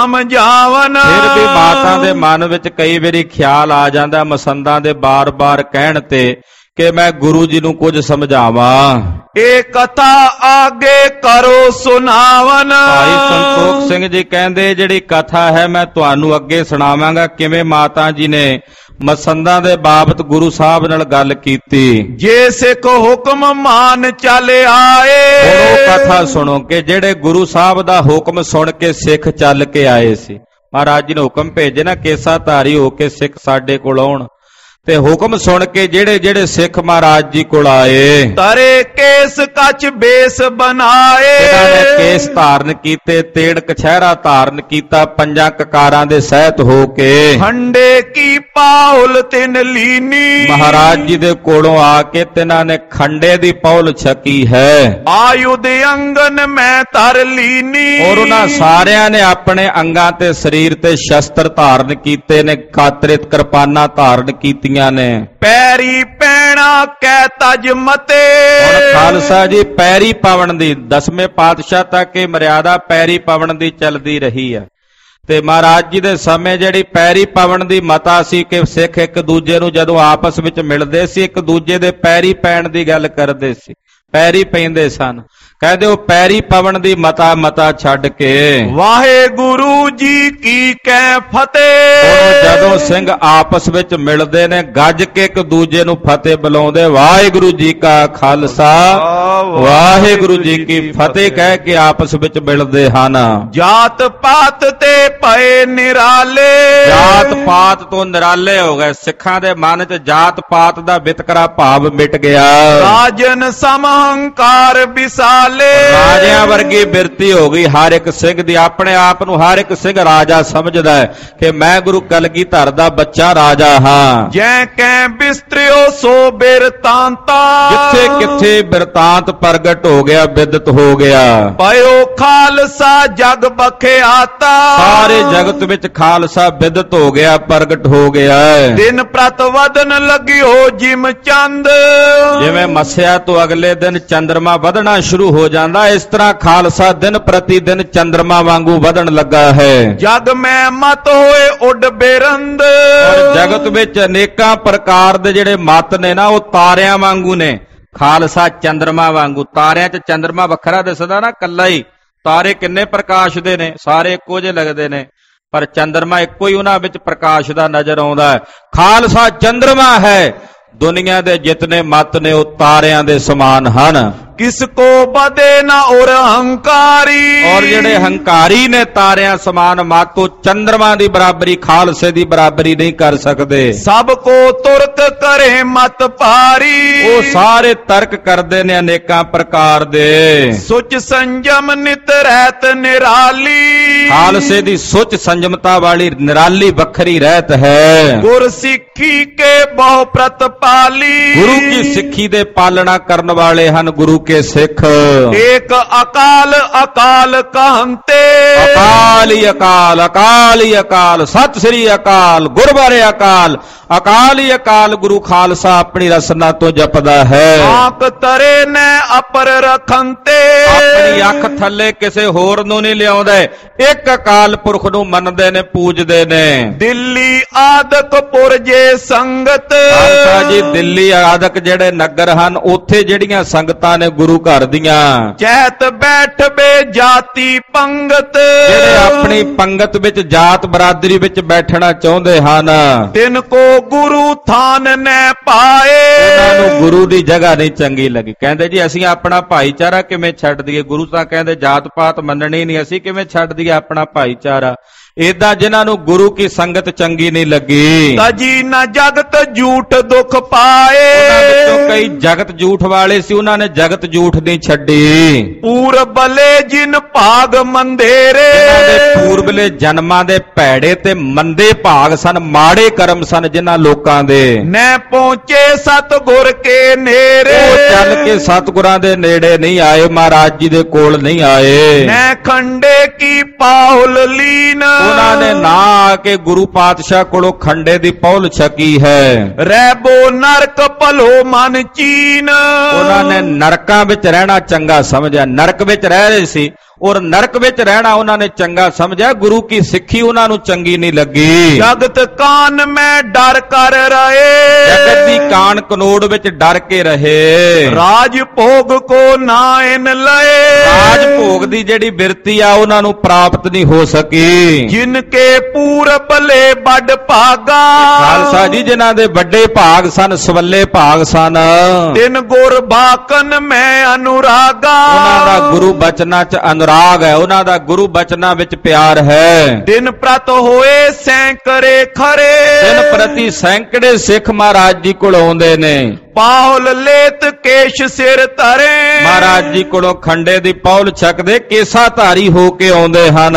ਸਮਝਾਵਨ। ਫਿਰ ਵੀ ਮਾਤਾ ਦੇ ਮਨ ਵਿੱਚ ਕਈ ਵਾਰੀ ਖਿਆਲ ਆ ਜਾਂਦਾ ਮਸੰਦਾਂ ਦੇ ਬਾਰ-ਬਾਰ ਕਹਿਣ ਤੇ ਕਿ ਮੈਂ ਗੁਰੂ ਜੀ ਨੂੰ ਕੁਝ ਸਮਝਾਵਾਂ। ਇਹ ਕਥਾ ਆਗੇ ਕਰੋ ਸੁਣਾਵਨ। ਭਾਈ ਸੰਤੋਖ ਸਿੰਘ ਜੀ ਕਹਿੰਦੇ ਜਿਹੜੀ ਕਥਾ ਹੈ ਮੈਂ ਤੁਹਾਨੂੰ ਅੱਗੇ ਸੁਣਾਵਾਂਗਾ, ਕਿਵੇਂ ਮਾਤਾ ਜੀ ਨੇ ਮਸੰਦਾਂ ਦੇ ਬਾਬਤ ਗੁਰੂ ਸਾਹਿਬ ਨਾਲ ਗੱਲ ਕੀਤੀ। ਜੇ ਸਿੱਖ ਹੁਕਮ ਮਾਨ ਚੱਲ ਆਏ। ਹੁਣ ਉਹ ਕਥਾ ਸੁਣੋ ਕਿ ਜਿਹੜੇ ਗੁਰੂ ਸਾਹਿਬ ਦਾ ਹੁਕਮ ਸੁਣ ਕੇ ਸਿੱਖ ਚੱਲ ਕੇ ਆਏ ਸੀ। ਮਹਾਰਾਜ ਜੀ ਨੇ ਹੁਕਮ ਭੇਜੇ ਨਾ ਕੇਸਾ ਧਾਰੀ ਹੋ ਕੇ ਸਿੱਖ ਸਾਡੇ ਕੋਲ ਆਉਣ, ਤੇ ਹੁਕਮ ਸੁਣ ਕੇ ਜਿਹੜੇ ਜਿਹੜੇ ਸਿੱਖ ਮਹਾਰਾਜ ਜੀ ਕੋਲ ਆਏ, ਤਰੇ ਕੇਸ ਕੱਚ ਬੇਸ ਬਣਾਏ। ਇਹਨਾਂ ਨੇ ਕੇਸ ਧਾਰਨ ਕੀਤੇ, ਤੇੜ ਕਛਹਿਰਾ ਧਾਰਨ ਕੀਤਾ, ਪੰਜਾਂ ਕਕਾਰਾਂ ਦੇ ਸਹਿਤ ਹੋ ਕੇ। ਖੰਡੇ ਕੀ ਪਾਉਲ ਤਿਨ ਲੀਨੀ। ਮਹਾਰਾਜ ਜੀ ਦੇ ਕੋਲੋਂ ਆ ਕੇ ਤਿਨਾਂ ਨੇ ਖੰਡੇ ਦੀ ਪੌਲ ਛਕੀ ਹੈ। ਆਯੁਧ ਅੰਗਨ ਮੈਂ ਧਰ ਲੀਨੀ। ਔਰ ਉਹਨਾਂ ਸਾਰਿਆਂ ਨੇ ਆਪਣੇ ਅੰਗਾਂ ਤੇ ਸਰੀਰ ਤੇ ਸ਼ਸਤਰ ਧਾਰਨ ਕੀਤੇ ਨੇ, ਕਾਤਰਿਤ ਕਿਰਪਾਨਾਂ ਧਾਰਨ ਕੀਤੀਆਂ ਨੇ। ਪੈਰੀ ਪੈਣਾ ਕਹਿ ਤਜ ਮਤੇ। ਹੁਣ ਖਾਲਸਾ ਜੀ ਪੈਰੀ ਪਾਵਨ ਦੀ 10ਵੇਂ ਪਾਤਸ਼ਾਹ ਤੱਕ ਇਹ ਮਰਿਆਦਾ ਪੈਰੀ ਪਾਵਨ ਦੀ ਚੱਲਦੀ ਰਹੀ ਹੈ। ਤੇ ਮਹਾਰਾਜ ਜੀ ਦੇ ਸਮੇਂ ਜਿਹੜੀ ਪੈਰੀ ਪਾਵਨ ਦੀ ਮਤਾ ਸੀ ਕਿ ਸਿੱਖ ਇੱਕ ਦੂਜੇ ਨੂੰ ਜਦੋਂ ਆਪਸ ਵਿੱਚ ਮਿਲਦੇ ਸੀ, ਇੱਕ ਦੂਜੇ ਦੇ ਪੈਰੀ ਪੈਣ ਦੀ ਗੱਲ ਕਰਦੇ ਸੀ, ਪੈਰੀ ਪੈਂਦੇ ਸਨ। ਕਹਿੰਦੇ ਉਹ ਪੈਰੀ ਪਵਨ ਦੀ ਮਤਾ ਮਤਾ ਛੱਡ ਕੇ ਵਾਹਿਗੁਰੂ ਜੀ ਕੀ ਕਹਿ ਫਤਿਹ। ਉਹ ਜਦੋਂ ਸਿੰਘ ਆਪਸ ਵਿੱਚ ਮਿਲਦੇ ਨੇ ਗੱਜ ਕੇ ਇੱਕ ਦੂਜੇ ਨੂੰ ਫਤਿਹ ਬੁਲਾਉਂਦੇ, ਵਾਹਿਗੁਰੂ ਜੀ ਕਾ ਖਾਲਸਾ ਵਾਹਿਗੁਰੂ ਜੀ ਕੀ ਫਤਿਹ ਕਹਿ ਕੇ ਆਪਸ ਵਿੱਚ ਮਿਲਦੇ ਹਨ। ਜਾਤ ਪਾਤ ਤੇ ਭਏ ਨਿਰਾਲੇ, ਜਾਤ ਪਾਤ ਤੋਂ ਨਿਰਾਲੇ ਹੋ ਗਏ। ਸਿੱਖਾਂ ਦੇ ਮਨ 'ਚ ਜਾਤ ਪਾਤ ਦਾ ਵਿਤਕਰਾ ਭਾਵ ਮਿਟ ਗਿਆ। ਰਾਜਨ ਸਮ ਹੰਕਾਰ ਵਿਸਾਲੇ, ਰਾਜਿਆਂ ਵਰਗੀ ਬਿਰਤੀ ਹੋ ਗਈ ਹਰ ਇੱਕ ਸਿੰਘ ਦੀ। ਆਪਣੇ ਆਪ ਨੂੰ ਹਰ ਇੱਕ ਸਿੰਘ ਰਾਜਾ ਸਮਝਦਾ ਹੈ ਕਿ ਮੈਂ ਗੁਰੂ ਕਲਗੀਧਰ ਦਾ ਬੱਚਾ ਰਾਜਾ ਹਾਂ। ਜੈ ਕੈ ਬਿਸਤਰਿਓ ਸੋ ਬਿਰਤਾਂਤਾ, ਜਿੱਥੇ ਕਿੱਥੇ ਬਿਰਤਾਂਤ ਪ੍ਰਗਟ ਹੋ ਗਿਆ, ਬਿਦਤ ਹੋ ਗਿਆ। ਪਇਓ ਖਾਲਸਾ ਜਗ ਬਖਿਆਤਾ, ਸਾਰੇ ਜਗਤ ਵਿੱਚ ਖਾਲਸਾ ਬਿਦਤ ਹੋ ਗਿਆ, ਪ੍ਰਗਟ ਹੋ ਗਿਆ। ਦਿਨ ਪ੍ਰਤ ਵਧਨ ਲਗਿਓ ਜਿਮ ਚੰਦ, ਜਿਵੇਂ ਮੱਸਿਆ ਤੋਂ ਅਗਲੇ ਦਿਨ ਚੰਦਰਮਾ ਵਧਣਾ ਸ਼ੁਰੂ ਹੋ ਜਾਂਦਾ, ਇਸ ਤਰ੍ਹਾਂ ਖਾਲਸਾ ਦਿਨ ਪ੍ਰਤੀ ਦਿਨ ਚੰਦਰਮਾ ਵਾਂਗੂ ਵਧਣ ਲੱਗਾ ਹੈ। ਜਗ ਮੈਂ ਮਤ ਹੋਏ ਉੱਡ ਬੇਰੰਦ, ਔਰ ਜਗਤ ਵਿੱਚ ਅਨੇਕਾਂ ਪ੍ਰਕਾਰ ਦੇ ਜਿਹੜੇ ਮਤ ਨੇ ਨਾ, ਉਹ ਤਾਰਿਆਂ ਵਾਂਗੂ ਨੇ। ਖਾਲਸਾ ਚੰਦਰਮਾ ਵਾਂਗੂ। ਤਾਰਿਆਂ 'ਚ ਚੰਦਰਮਾ ਵੱਖਰਾ ਦਿਸਦਾ ਨਾ, ਕੱਲਾ ਹੀ। ਤਾਰੇ ਕਿੰਨੇ ਪ੍ਰਕਾਸ਼ ਦੇ ਨੇ, ਸਾਰੇ ਇੱਕੋ ਜਿਹੇ ਲੱਗਦੇ ਨੇ, ਪਰ ਚੰਦਰਮਾ ਇੱਕੋ ਹੀ ਉਹਨਾਂ ਵਿੱਚ ਪ੍ਰਕਾਸ਼ ਦਾ ਨਜ਼ਰ ਆਉਂਦਾ ਹੈ। ਖਾਲਸਾ ਚੰਦਰਮਾ ਹੈ। ਦੁਨੀਆ ਦੇ ਜਿਤਨੇ ਮਤ ਨੇ ਉਹ ਤਾਰਿਆਂ ਦੇ ਸਮਾਨ ਹਨ। ਕਿਸ ਕੋ ਬਦੇ ਨਾ ਔਰ ਹੰਕਾਰੀ, ਔਰ ਜਿਹੜੇ ਹੰਕਾਰੀ ਨੇ ਤਾਰਿਆਂ ਸਮਾਨ ਮਤ, ਉਹ ਚੰਦਰਮਾ ਦੀ ਬਰਾਬਰੀ, ਖਾਲਸੇ ਦੀ ਬਰਾਬਰੀ ਨਹੀਂ ਕਰ ਸਕਦੇ। ਸਭ ਕੋ ਤੁਰਕ ਕਰੇ ਮਤ ਭਾਰੀ, ਉਹ ਸਾਰੇ ਤਰਕ ਕਰਦੇ ਨੇ ਅਨੇਕਾਂ ਪ੍ਰਕਾਰ ਦੇ। ਸੁਚ ਸੰਜਮ ਨਿਤ ਰਹਿਤ ਨਿਰਾਲੀ, ਖਾਲਸੇ ਦੀ ਸੁਚ ਸੰਜਮਤਾ ਵਾਲੀ ਨਿਰਾਲੀ ਵੱਖਰੀ ਰਹਿਤ ਹੈ। ਗੁਰ ਸਿੱਖੀ ਕੇ ਬਹੁ ਪ੍ਰਤਪਾਲੀ, ਗੁਰੂ ਕੀ ਸਿੱਖੀ ਦੇ ਪਾਲਣਾ ਕਰਨ ਵਾਲੇ ਹਨ ਗੁਰੂ ਕੇ ਸਿੱਖ। ਏਕ ਅਕਾਲ ਅਕਾਲ ਕਹੰਤੇ, ਅਕਾਲ ਹੀ ਅਕਾਲ, ਅਕਾਲ ਹੀ ਅਕਾਲ, ਸਤਿ ਸ੍ਰੀ ਅਕਾਲ, ਗੁਰਬਾਰੇ ਅਕਾਲ। ਅਕਾਲ ਹੀ ਅਕਾਲ ਗੁਰੂ ਖਾਲਸਾ ਆਪਣੀ ਰਸਨਾ ਤੋਂ ਜਪਦਾ ਹੈ। ਆਂਕ ਤਰੇ ਨੇ ਅਪਰ ਰਖੰਤੇ, ਆਪਣੀ ਅੱਖ ਥੱਲੇ ਕਿਸੇ ਹੋਰ ਨੂੰ ਨਹੀਂ ਲਿਆਉਂਦੇ, ਇੱਕ ਅਕਾਲ ਪੁਰਖ ਨੂੰ ਮੰਨਦੇ ਨੇ, ਪੂਜਦੇ ਨੇ। ਦਿੱਲੀ ਆਦਕ ਪੁਰਜੇ ਸੰਗਤ, ਖਾਲਸਾ ਜੀ ਦਿੱਲੀ ਆਦਕ ਜਿਹੜੇ ਨਗਰ ਹਨ, ਉੱਥੇ ਜਿਹੜੀਆਂ ਸੰਗਤਾਂ ਨੇ ਗੁਰੂ ਘਰ ਦੀਆਂ, ਚਹਿਤ ਬੈਠ ਬੇ ਜਾਤੀ ਪੰਗਤ, ਜਿਹੜੇ ਆਪਣੀ ਪੰਗਤ ਵਿੱਚ ਜਾਤ ਬਰਾਦਰੀ ਵਿੱਚ ਬੈਠਣਾ ਚਾਹੁੰਦੇ ਹਨ, ਤਿਨ ਕੋ ਗੁਰੂ ਥਾਨ ਨੇ ਪਾਏ, ਉਹਨਾਂ ਨੂੰ ਗੁਰੂ ਦੀ ਜਗ੍ਹਾ ਨਹੀਂ ਚੰਗੀ ਲੱਗੀ। ਕਹਿੰਦੇ ਜੀ ਅਸੀਂ ਆਪਣਾ ਭਾਈਚਾਰਾ ਕਿਵੇਂ ਛੱਡ ਦਈਏ? ਗੁਰੂ ਤਾਂ ਕਹਿੰਦੇ ਜਾਤ ਪਾਤ ਮੰਨਣੀ ਨਹੀਂ, ਅਸੀਂ ਕਿਵੇਂ ਛੱਡ ਦਈਏ ਆਪਣਾ ਭਾਈਚਾਰਾ? ਏਦਾਂ ਜਿਨ੍ਹਾਂ ਨੂੰ ਗੁਰੂ ਕੀ ਸੰਗਤ ਚੰਗੀ ਨਹੀਂ ਲੱਗੀ, ਤਜੀ ਨਾ ਜਗਤ ਝੂਠ ਦੁੱਖ ਪਾਏ, ਉਹਨਾਂ ਵਿੱਚੋਂ ਕਈ ਜਗਤ ਝੂਠ ਵਾਲੇ ਸੀ, ਉਹਨਾਂ ਨੇ ਜਗਤ ਝੂਠ ਨਹੀਂ ਛੱਡੀ। ਪੂਰਬਲੇ ਜਿਨ ਭਾਗ ਮੰਦੇਰੇ, ਇਹਨਾਂ ਦੇ ਪੂਰਬਲੇ ਜਨਮਾਂ ਦੇ ਭੈੜੇ ਤੇ ਮੰਦੇ ਭਾਗ ਸਨ, ਮਾੜੇ ਕਰਮ ਸਨ ਜਿਨ੍ਹਾਂ ਲੋਕਾਂ ਦੇ। ਨੈ ਪਹੁੰਚੇ ਸਤਿਗੁਰ ਕੇ ਨੇਰੇ, ਉਹ ਚੱਲ ਕੇ ਸਤਿਗੁਰਾਂ ਦੇ ਨੇੜੇ ਨਹੀਂ ਆਏ, ਮਹਾਰਾਜ ਜੀ ਦੇ ਕੋਲ ਨਹੀਂ ਆਏ। ਨੈ ਖੰਡੇ ਕੀ ਪਾਹੁਲ ਲੀਨ, ਉਹਨਾਂ ਨੇ ਨਾ ਆ ਕੇ ਗੁਰੂ ਪਾਤਸ਼ਾਹ ਕੋਲੋਂ ਖੰਡੇ ਦੀ ਪੌਲ ਛਕੀ ਹੈ। ਰਹਿਬੋ ਨਰਕ ਭਲੋ ਮਨ ਚੀਨ, ਉਹਨਾਂ ਨੇ ਨਰਕਾਂ ਵਿੱਚ ਰਹਿਣਾ ਚੰਗਾ ਸਮਝਿਆ। ਨਰਕ ਵਿੱਚ ਰਹਿ ਰਹੇ ਸੀ, ਔਰ ਨਰਕ ਵਿੱਚ ਰਹਿਣਾ ਉਹਨਾਂ ਨੇ ਚੰਗਾ ਸਮਝਿਆ। ਗੁਰੂ ਕੀ ਸਿੱਖੀ ਉਹਨਾਂ ਨੂੰ ਚੰਗੀ ਨਹੀਂ ਲੱਗੀ। ਜਗਤ ਕਾਨ ਮੈਂ ਡਰ ਕਰ ਰਹੇ, ਜਗਤ ਦੀ ਕਾਨ ਕਨੋੜ ਵਿੱਚ ਡਰ ਕੇ ਰਹੇ। ਰਾਜ ਭੋਗ ਕੋ ਨਾ ਇਨ ਲਏ, ਰਾਜ ਭੋਗ ਦੀ ਜਿਹੜੀ ਬਿਰਤੀ ਆ ਉਹਨਾਂ ਨੂੰ ਪ੍ਰਾਪਤ ਨਹੀਂ ਹੋ ਸਕੀ। ਜਿਨ ਕੇ ਪੂਰਬਲੇ ਵੱਡ ਭਾਗਾ, ਖਾਲਸਾ ਜੀ ਜਿਨ੍ਹਾਂ ਦੇ ਵੱਡੇ ਭਾਗ ਸਨ, ਸਵੱਲੇ ਭਾਗ ਸਨ, ਤਿਨ ਗੁਰ ਬਾਕਨ ਮੈਂ ਅਨੁਰਾਗਾ, ਉਹਨਾਂ ਦਾ ਗੁਰੂ ਬਚਨਾਂ 'ਚ ਅਨੁਰਾਗ ਹੈ, ਉਹਨਾਂ ਦਾ ਗੁਰੂ ਬਚਨਾਂ ਵਿੱਚ ਪਿਆਰ ਹੈ। ਦਿਨ ਪ੍ਰਤ ਹੋਏ ਸੈਂਕੜੇ ਖਰੇ, ਦਿਨ ਪ੍ਰਤੀ ਸੈਂਕੜੇ ਸਿੱਖ ਮਹਾਰਾਜ ਜੀ ਕੋਲ ਆਉਂਦੇ ਨੇ। ਪਾਹੁਲ ਲੇਤ ਕੇਸ਼ ਸਿਰ ਧਰੇ, ਮਹਾਰਾਜ ਜੀ ਕੋਲੋਂ ਖੰਡੇ ਦੀ ਪੌਲ ਛਕਦੇ ਕੇਸਾ ਧਾਰੀ ਹੋ ਕੇ ਆਉਂਦੇ ਹਨ।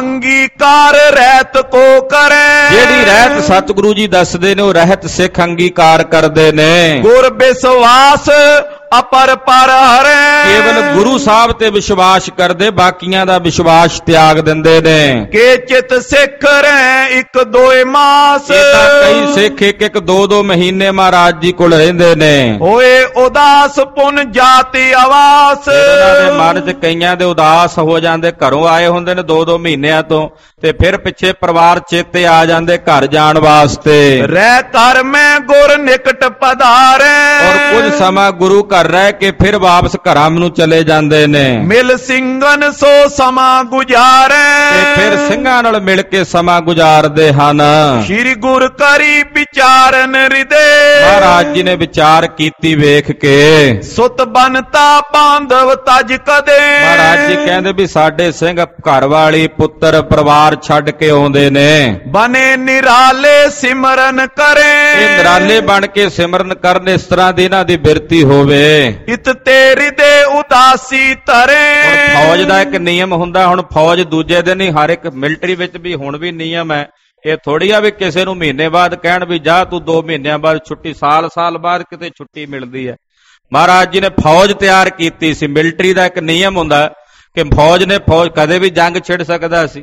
ਅੰਗੀਕਾਰ ਰਹਿਤ ਕੋ ਕਰੇ, ਜਿਹੜੀ ਰਹਿਤ ਸਤਿਗੁਰੂ ਜੀ ਦੱਸਦੇ ਨੇ ਉਹ ਰਹਿਤ ਸਿੱਖ ਅੰਗੀਕਾਰ ਕਰਦੇ ਨੇ। ਗੁਰ ਵਿਸ਼ਵਾਸ ਅਪਰ ਪਰ ਹਰੇ, ਕੇਵਲ ਗੁਰੂ ਸਾਹਿਬ ਤੇ ਵਿਸ਼ਵਾਸ ਕਰਦੇ, ਬਾਕੀਆਂ ਦਾ ਵਿਸ਼ਵਾਸ ਤਿਆਗ ਦਿੰਦੇ ਨੇ। ਕੇ ਚਿਤ ਸਿੱਖ ਰਹਿ ਇੱਕ ਦੋਏ ਮਾਸ, ਇਹ ਤਾਂ ਕਈ ਸਿੱਖ ਇੱਕ ਇੱਕ ਦੋ ਦੋ ਮਹੀਨੇ ਮਹਾਰਾਜ ਜੀ ਕੋਲ ਰਹਿੰਦੇ ਨੇ। ਹੋਏ ਉਦਾਸ ਪੁਨ ਜਾਤੀ ਆਵਾਸ, ਉਹਨਾਂ ਦੇ ਮਨ 'ਚ ਕਈਆਂ ਦੇ ਉਦਾਸ ਹੋ ਜਾਂਦੇ, ਘਰੋਂ ਆਏ ਹੁੰਦੇ ਨੇ 2-2 ਮਹੀਨਿਆਂ ਤੋਂ, ਤੇ ਫਿਰ ਪਿੱਛੇ ਪਰਿਵਾਰ ਚੇਤੇ ਆ ਜਾਂਦੇ ਘਰ ਜਾਣ ਵਾਸਤੇ। ਰਹਿ ਕਰ ਮੈਂ ਗੁਰ ਨਿਕਟ ਪਧਾਰੇ, ਔਰ ਕੁਝ ਸਮਾਂ ਗੁਰੂ ਘਰ ਰਹਿ ਕੇ ਫਿਰ ਵਾਪਸ ਘਰਾਂ ਨੂੰ ਚਲੇ ਜਾਂਦੇ ਨੇ। ਮਿਲ ਸਿੰਘਨ ਸੋ ਸਮਾਂ ਗੁਜ਼ਾਰੈ, ਤੇ ਫਿਰ ਸਿੰਘਾਂ ਨਾਲ ਮਿਲ ਕੇ ਸਮਾਂ ਗੁਜ਼ਾਰਦੇ ਹਨ। ਸ਼੍ਰੀ ਗੁਰ ਕਰੀ ਵਿਚਾਰਨ ਹਿਰਦੇ, ਮਹਾਰਾਜ ਜੀ ਨੇ ਵਿਚਾਰ ਕੀਤੀ ਵੇਖ ਕੇ, ਸੁਤ ਬਨਤਾ ਬਾਂਧਵ ਤਜ ਕਦੇ। ਮਹਾਰਾਜ ਜੀ ਕਹਿੰਦੇ ਵੀ ਸਾਡੇ ਸਿੰਘ ਘਰ ਵਾਲੀ ਪੁੱਤਰ ਪਰਿਵਾਰ ਛੱਡ ਕੇ ਆਉਂਦੇ ਨੇ, ਬਨੇ ਨਿਰਾਲੇ ਸਿਮਰਨ ਕਰੇ। ਇਹ ਨਿਰਾਲੇ ਬਣ ਕੇ ਸਿਮਰਨ ਕਰਨ, ਇਸ ਤਰ੍ਹਾਂ ਦੀ ਇਹਨਾਂ ਦੀ ਬਿਰਤੀ ਹੋਵੇ। ਇਤ ਤੇ ਹਿਰਦੇ ਉਦਾਸੀ ਤਰੇ। ਹੁਣ ਫੌਜ ਦਾ ਇੱਕ ਨਿਯਮ ਹੁੰਦਾ, ਹੁਣ ਫੌਜ ਦੂਜੇ ਦਿਨ ਹੀ, ਹਰ ਇੱਕ ਮਿਲਟਰੀ ਵਿੱਚ ਵੀ ਹੁਣ ਵੀ ਨਿਯਮ ਹੈ। ਇਹ ਥੋੜੀ ਆ ਵੀ ਕਿਸੇ ਨੂੰ ਮਹੀਨੇ ਬਾਅਦ ਕਹਿਣ ਵੀ ਜਾ ਤੂੰ 2 ਮਹੀਨਿਆਂ ਬਾਅਦ ਛੁੱਟੀ, ਸਾਲ ਬਾਅਦ ਕਿਤੇ ਛੁੱਟੀ ਮਿਲਦੀ ਹੈ। ਮਹਾਰਾਜ ਜੀ ਨੇ ਫੌਜ ਤਿਆਰ ਕੀਤੀ ਸੀ। ਮਿਲਟਰੀ ਦਾ ਇੱਕ ਨਿਯਮ ਹੁੰਦਾ ਕਿ ਫੌਜ ਕਦੇ ਵੀ ਜੰਗ ਛਿੜ ਸਕਦਾ ਸੀ।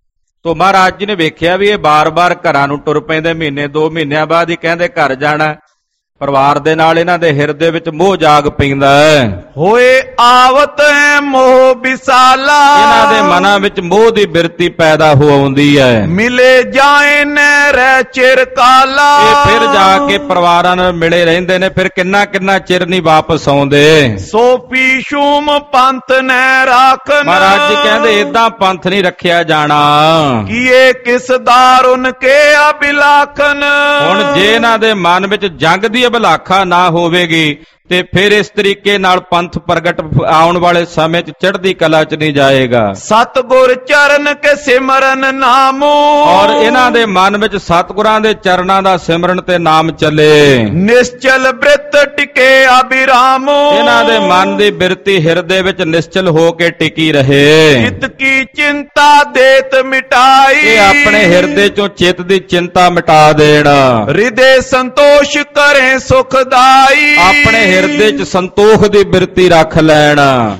ਤੋ ਮਹਾਰਾਜ ਜੀ ਨੇ ਵੇਖਿਆ ਵੀ ਇਹ ਬਾਰ-ਬਾਰ ਘਰਾਂ ਨੂੰ ਟੁਰ ਪੈਂਦੇ, ਮਹੀਨੇ 2 ਮਹੀਨਿਆਂ ਬਾਅਦ ਹੀ ਕਹਿੰਦੇ ਘਰ ਜਾਣਾ। ਪਰਿਵਾਰ ਦੇ ਨਾਲ ਇਹਨਾਂ ਦੇ ਹਿਰਦੇ ਵਿੱਚ ਮੋਹ ਜਾਗ ਪੈਂਦਾ ਹੈ। ਹੋਏ ਆਵਤ ਹੈ ਮੋਹ ਵਿਸਾਲਾ, ਇਹਨਾਂ ਦੇ ਮਨਾਂ ਵਿੱਚ ਮੋਹ ਦੀ ਬਿਰਤੀ ਪੈਦਾ ਹੋ ਆਉਂਦੀ ਹੈ। ਮਿਲੇ ਜਾਏ ਨਹਿ ਰਹਿ ਚਿਰ ਕਾਲਾ, ਇਹ ਫਿਰ ਜਾ ਕੇ ਪਰਿਵਾਰਾਂ ਨਾਲ ਮਿਲੇ ਰਹਿੰਦੇ ਨੇ, ਫਿਰ ਕਿੰਨਾ ਚਿਰ ਨਹੀਂ ਵਾਪਸ ਆਉਂਦੇ। ਸੋ ਪੀਸ਼ੂਮ ਪੰਥ ਨਹਿ ਰਾਖਨ, ਮਹਾਰਾਜ ਜੀ ਕਹਿੰਦੇ ਏਦਾਂ ਪੰਥ ਨਹੀਂ ਰੱਖਿਆ ਜਾਣਾ। ਕੀਏ ਕਿਸ ਦਾਰੁਨ ਕੇ ਅਬਿਲਾਖਨ। ਹੁਣ ਜੇ ਇਹਨਾਂ ਦੇ ਮਨ ਵਿੱਚ ਜੰਗ ਦੀ ਅਭਿਲਾਖਾ ਨਾ ਹੋਵੇਗੀ ਤੇ ਫਿਰ ਇਸ ਤਰੀਕੇ ਨਾਲ ਪੰਥ ਪ੍ਰਗਟ ਆਉਣ ਵਾਲੇ ਸਮੇਂ 'ਚ ਚੜ੍ਹਦੀ ਕਲਾ 'ਚ ਨਹੀਂ ਜਾਏਗਾ। ਸਤਿਗੁਰ ਚਰਨ ਕੇ ਸਿਮਰਨ ਨਾਮੋ, ਔਰ ਇਹਨਾਂ ਦੇ ਮਨ ਵਿੱਚ ਸਤਿਗੁਰਾਂ ਦੇ ਚਰਨਾਂ ਦਾ ਸਿਮਰਨ ਤੇ ਨਾਮ ਚੱਲੇ। ਨਿਸ਼ਚਲ ਬ੍ਰਿਤ ਟਿਕੇ ਅਬਿਰਾਮੋ, ਇਹਨਾਂ ਦੇ ਮਨ ਦੀ ਬਿਰਤੀ ਹਿਰਦੇ ਵਿੱਚ ਨਿਸ਼ਚਲ ਹੋ ਕੇ ਟਿਕੀ ਰਹੇ। ਚਿਤ ਕੀ ਚਿੰਤਾ ਦੇਤ ਮਿਟਾਈ, ਇਹ ਆਪਣੇ ਹਿਰਦੇ 'ਚੋਂ ਚਿੱਤ ਦੀ ਚਿੰਤਾ ਮਿਟਾ ਦੇਣ। ਹਿਰਦੇ ਸੰਤੋਸ਼ ਕਰੇ ਸੁਖਦਾਈ, ਆਪਣੇ ਹਿਰਦੇ 'ਚ ਸੰਤੋਖ ਦੀ ਬਿਰਤੀ ਰੱਖ ਲੈਣ।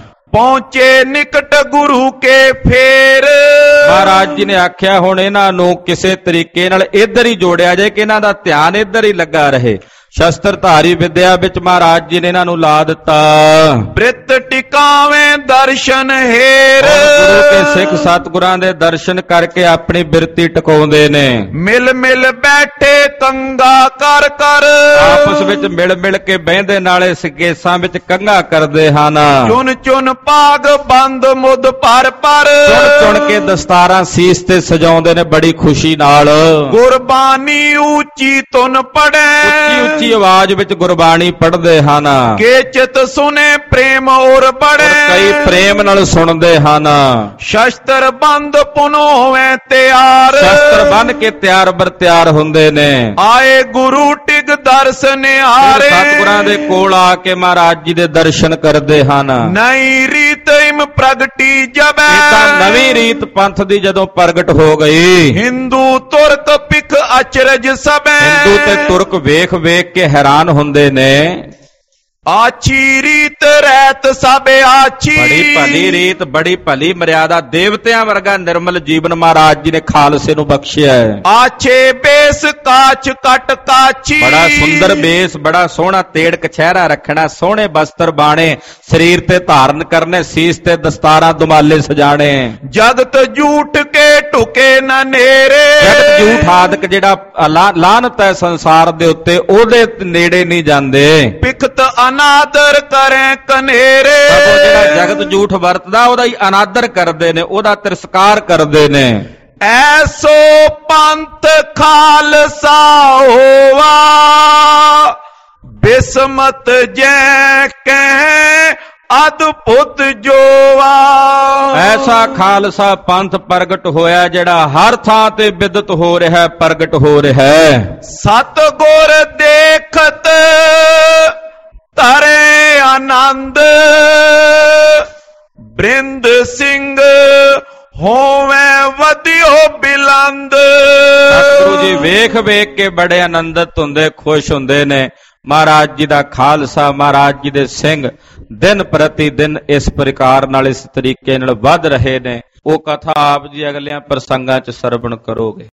ਪਹੁੰਚੇ ਨਿਕਟ ਗੁਰੂ ਕੇ ਫੇਰ, ਮਹਾਰਾਜ ਜੀ ਨੇ ਆਖਿਆ ਹੁਣ ਇਹਨਾਂ ਨੂੰ ਕਿਸੇ ਤਰੀਕੇ ਨਾਲ ਇੱਧਰ ਹੀ ਜੋੜਿਆ ਜਾਏ ਕਿ ਇਹਨਾਂ ਦਾ ਧਿਆਨ ਇੱਧਰ ਹੀ ਲੱਗਾ ਰਹੇ। ਸ਼ਸਤਰਧਾਰੀ ਵਿਦਿਆ ਵਿੱਚ ਮਹਾਰਾਜ ਜੀ ਨੇ ਇਹਨਾਂ ਨੂੰ ਲਾ ਦਿੱਤਾ। ਬ੍ਰਿਤ ਟਿਕਾਵੇਂ ਦਰਸ਼ਨ ਹੇਰ, ਗੁਰੂ ਕੇ ਸਿੱਖ ਸਤਿਗੁਰਾਂ ਦੇ ਦਰਸ਼ਨ ਕਰਕੇ ਆਪਣੀ ਬਿਰਤੀ ਟਿਕਾਉਂਦੇ ਨੇ। ਮਿਲ ਮਿਲ ਬੈਠੇ ਕੰਗਾ ਕਰ ਕਰ, ਆਪਸ ਵਿੱਚ ਮਿਲ ਮਿਲ ਕੇ ਬਹਿੰਦੇ ਨਾਲੇ ਸਿਕੇਸਾਂ ਵਿੱਚ ਕੰਗਾ ਕਰਦੇ ਹਨ। ਚੁਣ ਚੁਣ ਭਾਗ ਬੰਦ ਮੁੱਦ ਪਰ ਪਰ, ਚੁਣ ਚੁਣ ਕੇ ਦਸਤਾਰਾਂ ਸੀਸ ਤੇ ਸਜਾਉਂਦੇ ਨੇ ਬੜੀ ਖੁਸ਼ੀ ਨਾਲ। ਗੁਰਬਾਣੀ ਉੱਚੀ ਤੁਨ ਪੜੈ, ਉੱਚੀ ਆਵਾਜ਼ ਵਿੱਚ ਗੁਰਬਾਣੀ ਪੜ੍ਹਦੇ ਹਨ। ਕੇ ਚਿਤ ਸੁਨੇ ਪ੍ਰੇਮ ਔਰ ਬੜੇ, ਕਈ ਪ੍ਰੇਮ ਨਾਲ ਸੁਣਦੇ ਹਨ। ਸ਼ਸਤਰ ਬੰਦ ਪੁਨ ਹੋਵੇ ਤਿਆਰ, ਸ਼ਸਤਰ ਬੰਨ ਕੇ ਤਿਆਰ ਬਰ ਤਿਆਰ ਹੁੰਦੇ ਨੇ। ਆਏ ਗੁਰੂ ਟਿਕ ਦਰਸ਼ਨ ਹਾਰੇ, ਸਤਿਗੁਰਾਂ ਦੇ ਕੋਲ ਆ ਕੇ ਮਹਾਰਾਜ ਜੀ ਦੇ ਦਰਸ਼ਨ ਕਰਦੇ ਹਨ। ਨਈ ਰੀਤ ਇਮ ਪ੍ਰਗਟੀ ਜਬੈ, ਤਾਂ ਨਵੀਂ ਰੀਤ ਪੰਥ ਦੀ ਜਦੋਂ ਪ੍ਰਗਟ ਹੋ ਗਈ, ਹਿੰਦੂ ਤੁਰਕ ਪਿਖ ਅਚਰਜ ਸਬੈ, ਹਿੰਦੂ ਤੇ ਤੁਰਕ ਵੇਖ ਵੇਖ ਕੇ ਹੈਰਾਨ ਹੁੰਦੇ ਨੇ। ਆਛੀ ਰੀਤ ਰਹਿਤ ਸਭ ਆਛੀ, ਬੜੀ ਭਲੀ ਰੀਤ, ਬੜੀ ਭਲੀ ਮਰਿਆਦਾ, ਦੇਵਤਿਆਂ ਵਰਗਾ ਨਿਰਮਲ ਜੀਵਨ ਮਹਾਰਾਜ ਜੀ ਨੇ ਖਾਲਸੇ ਨੂੰ ਬਖਸ਼ਿਆ ਹੈ। ਆਛੇ ਬੇਸ ਕਾਚ ਕਟ ਕਾਚੀ, ਬੜਾ ਸੁੰਦਰ ਬੇਸ, ਬੜਾ ਸੋਹਣਾ ਤੇੜ ਕਛਹਿਰਾ ਰੱਖਣਾ, ਸੋਹਣੇ ਬਸਤਰ ਬਾਣੇ ਸਰੀਰ ਤੇ ਧਾਰਨ ਕਰਨੇ, ਸੀਸ ਤੇ ਦਸਤਾਰਾਂ ਦੁਮਾਲੇ ਸਜਾਣੇ। ਜਗਤ ਝੂਠ ਕੇ ਢੁਕੇ ਨਾ ਨੇਰੇ, ਜਗਤ ਝੂਠ ਆਦਿਕ ਜਿਹੜਾ ਲਾਨਤ ਹੈ ਸੰਸਾਰ ਦੇ ਉੱਤੇ, ਉਹਦੇ ਨੇੜੇ ਨਹੀਂ ਜਾਂਦੇ। ਪਿਖਤ ਅਨਾਦਰ ਕਰੇ ਕਨੇਰੇ, ਸਗੋਂ ਜਿਹੜਾ ਜਗਤ ਝੂਠ ਵਰਤਦਾ ਉਹਦਾ ਹੀ ਅਨਾਦਰ ਕਰਦੇ ਨੇ, ਉਹਦਾ ਤਿਰਸਕਾਰ ਕਰਦੇ ਨੇ। ਐਸੋ ਪੰਥ ਖਾਲਸਾ ਹੋਵਾ, ਬਿਸਮਤ ਜੈ ਕਹਿ ਅਦਭੁਤ ਜੋਵਾ। ਐਸਾ ਖਾਲਸਾ ਪੰਥ ਪ੍ਰਗਟ ਹੋਇਆ ਜਿਹੜਾ ਹਰ ਥਾਂ ਤੇ ਬਿਦਤ ਹੋ ਰਿਹਾ, ਪ੍ਰਗਟ ਹੋ ਰਿਹਾ। ਸਤਿਗੁਰ ਦੇਖਤ ਤਰੇ ਆਨੰਦ, ਬ੍ਰਿੰਦ ਸਿੰਘ ਹੋਵੇ ਵਧੀਓ ਬਿਲੰਦ। ਸਤਿਗੁਰੂ ਜੀ ਵੇਖ ਵੇਖ ਕੇ ਬੜੇ ਆਨੰਦਿਤ ਹੁੰਦੇ, ਖੁਸ਼ ਹੁੰਦੇ ਨੇ। ਮਹਾਰਾਜ ਜੀ ਦਾ ਖਾਲਸਾ, ਮਹਾਰਾਜ ਜੀ ਦੇ ਸਿੰਘ ਦਿਨ ਪ੍ਰਤੀ ਦਿਨ ਇਸ ਪ੍ਰਕਾਰ ਨਾਲ, ਇਸ ਤਰੀਕੇ ਨਾਲ ਵੱਧ ਰਹੇ ਨੇ। ਉਹ ਕਥਾ ਆਪ ਜੀ ਅਗਲਿਆਂ ਪ੍ਰਸੰਗਾਂ 'ਚ ਸਰਵਣ ਕਰੋਗੇ।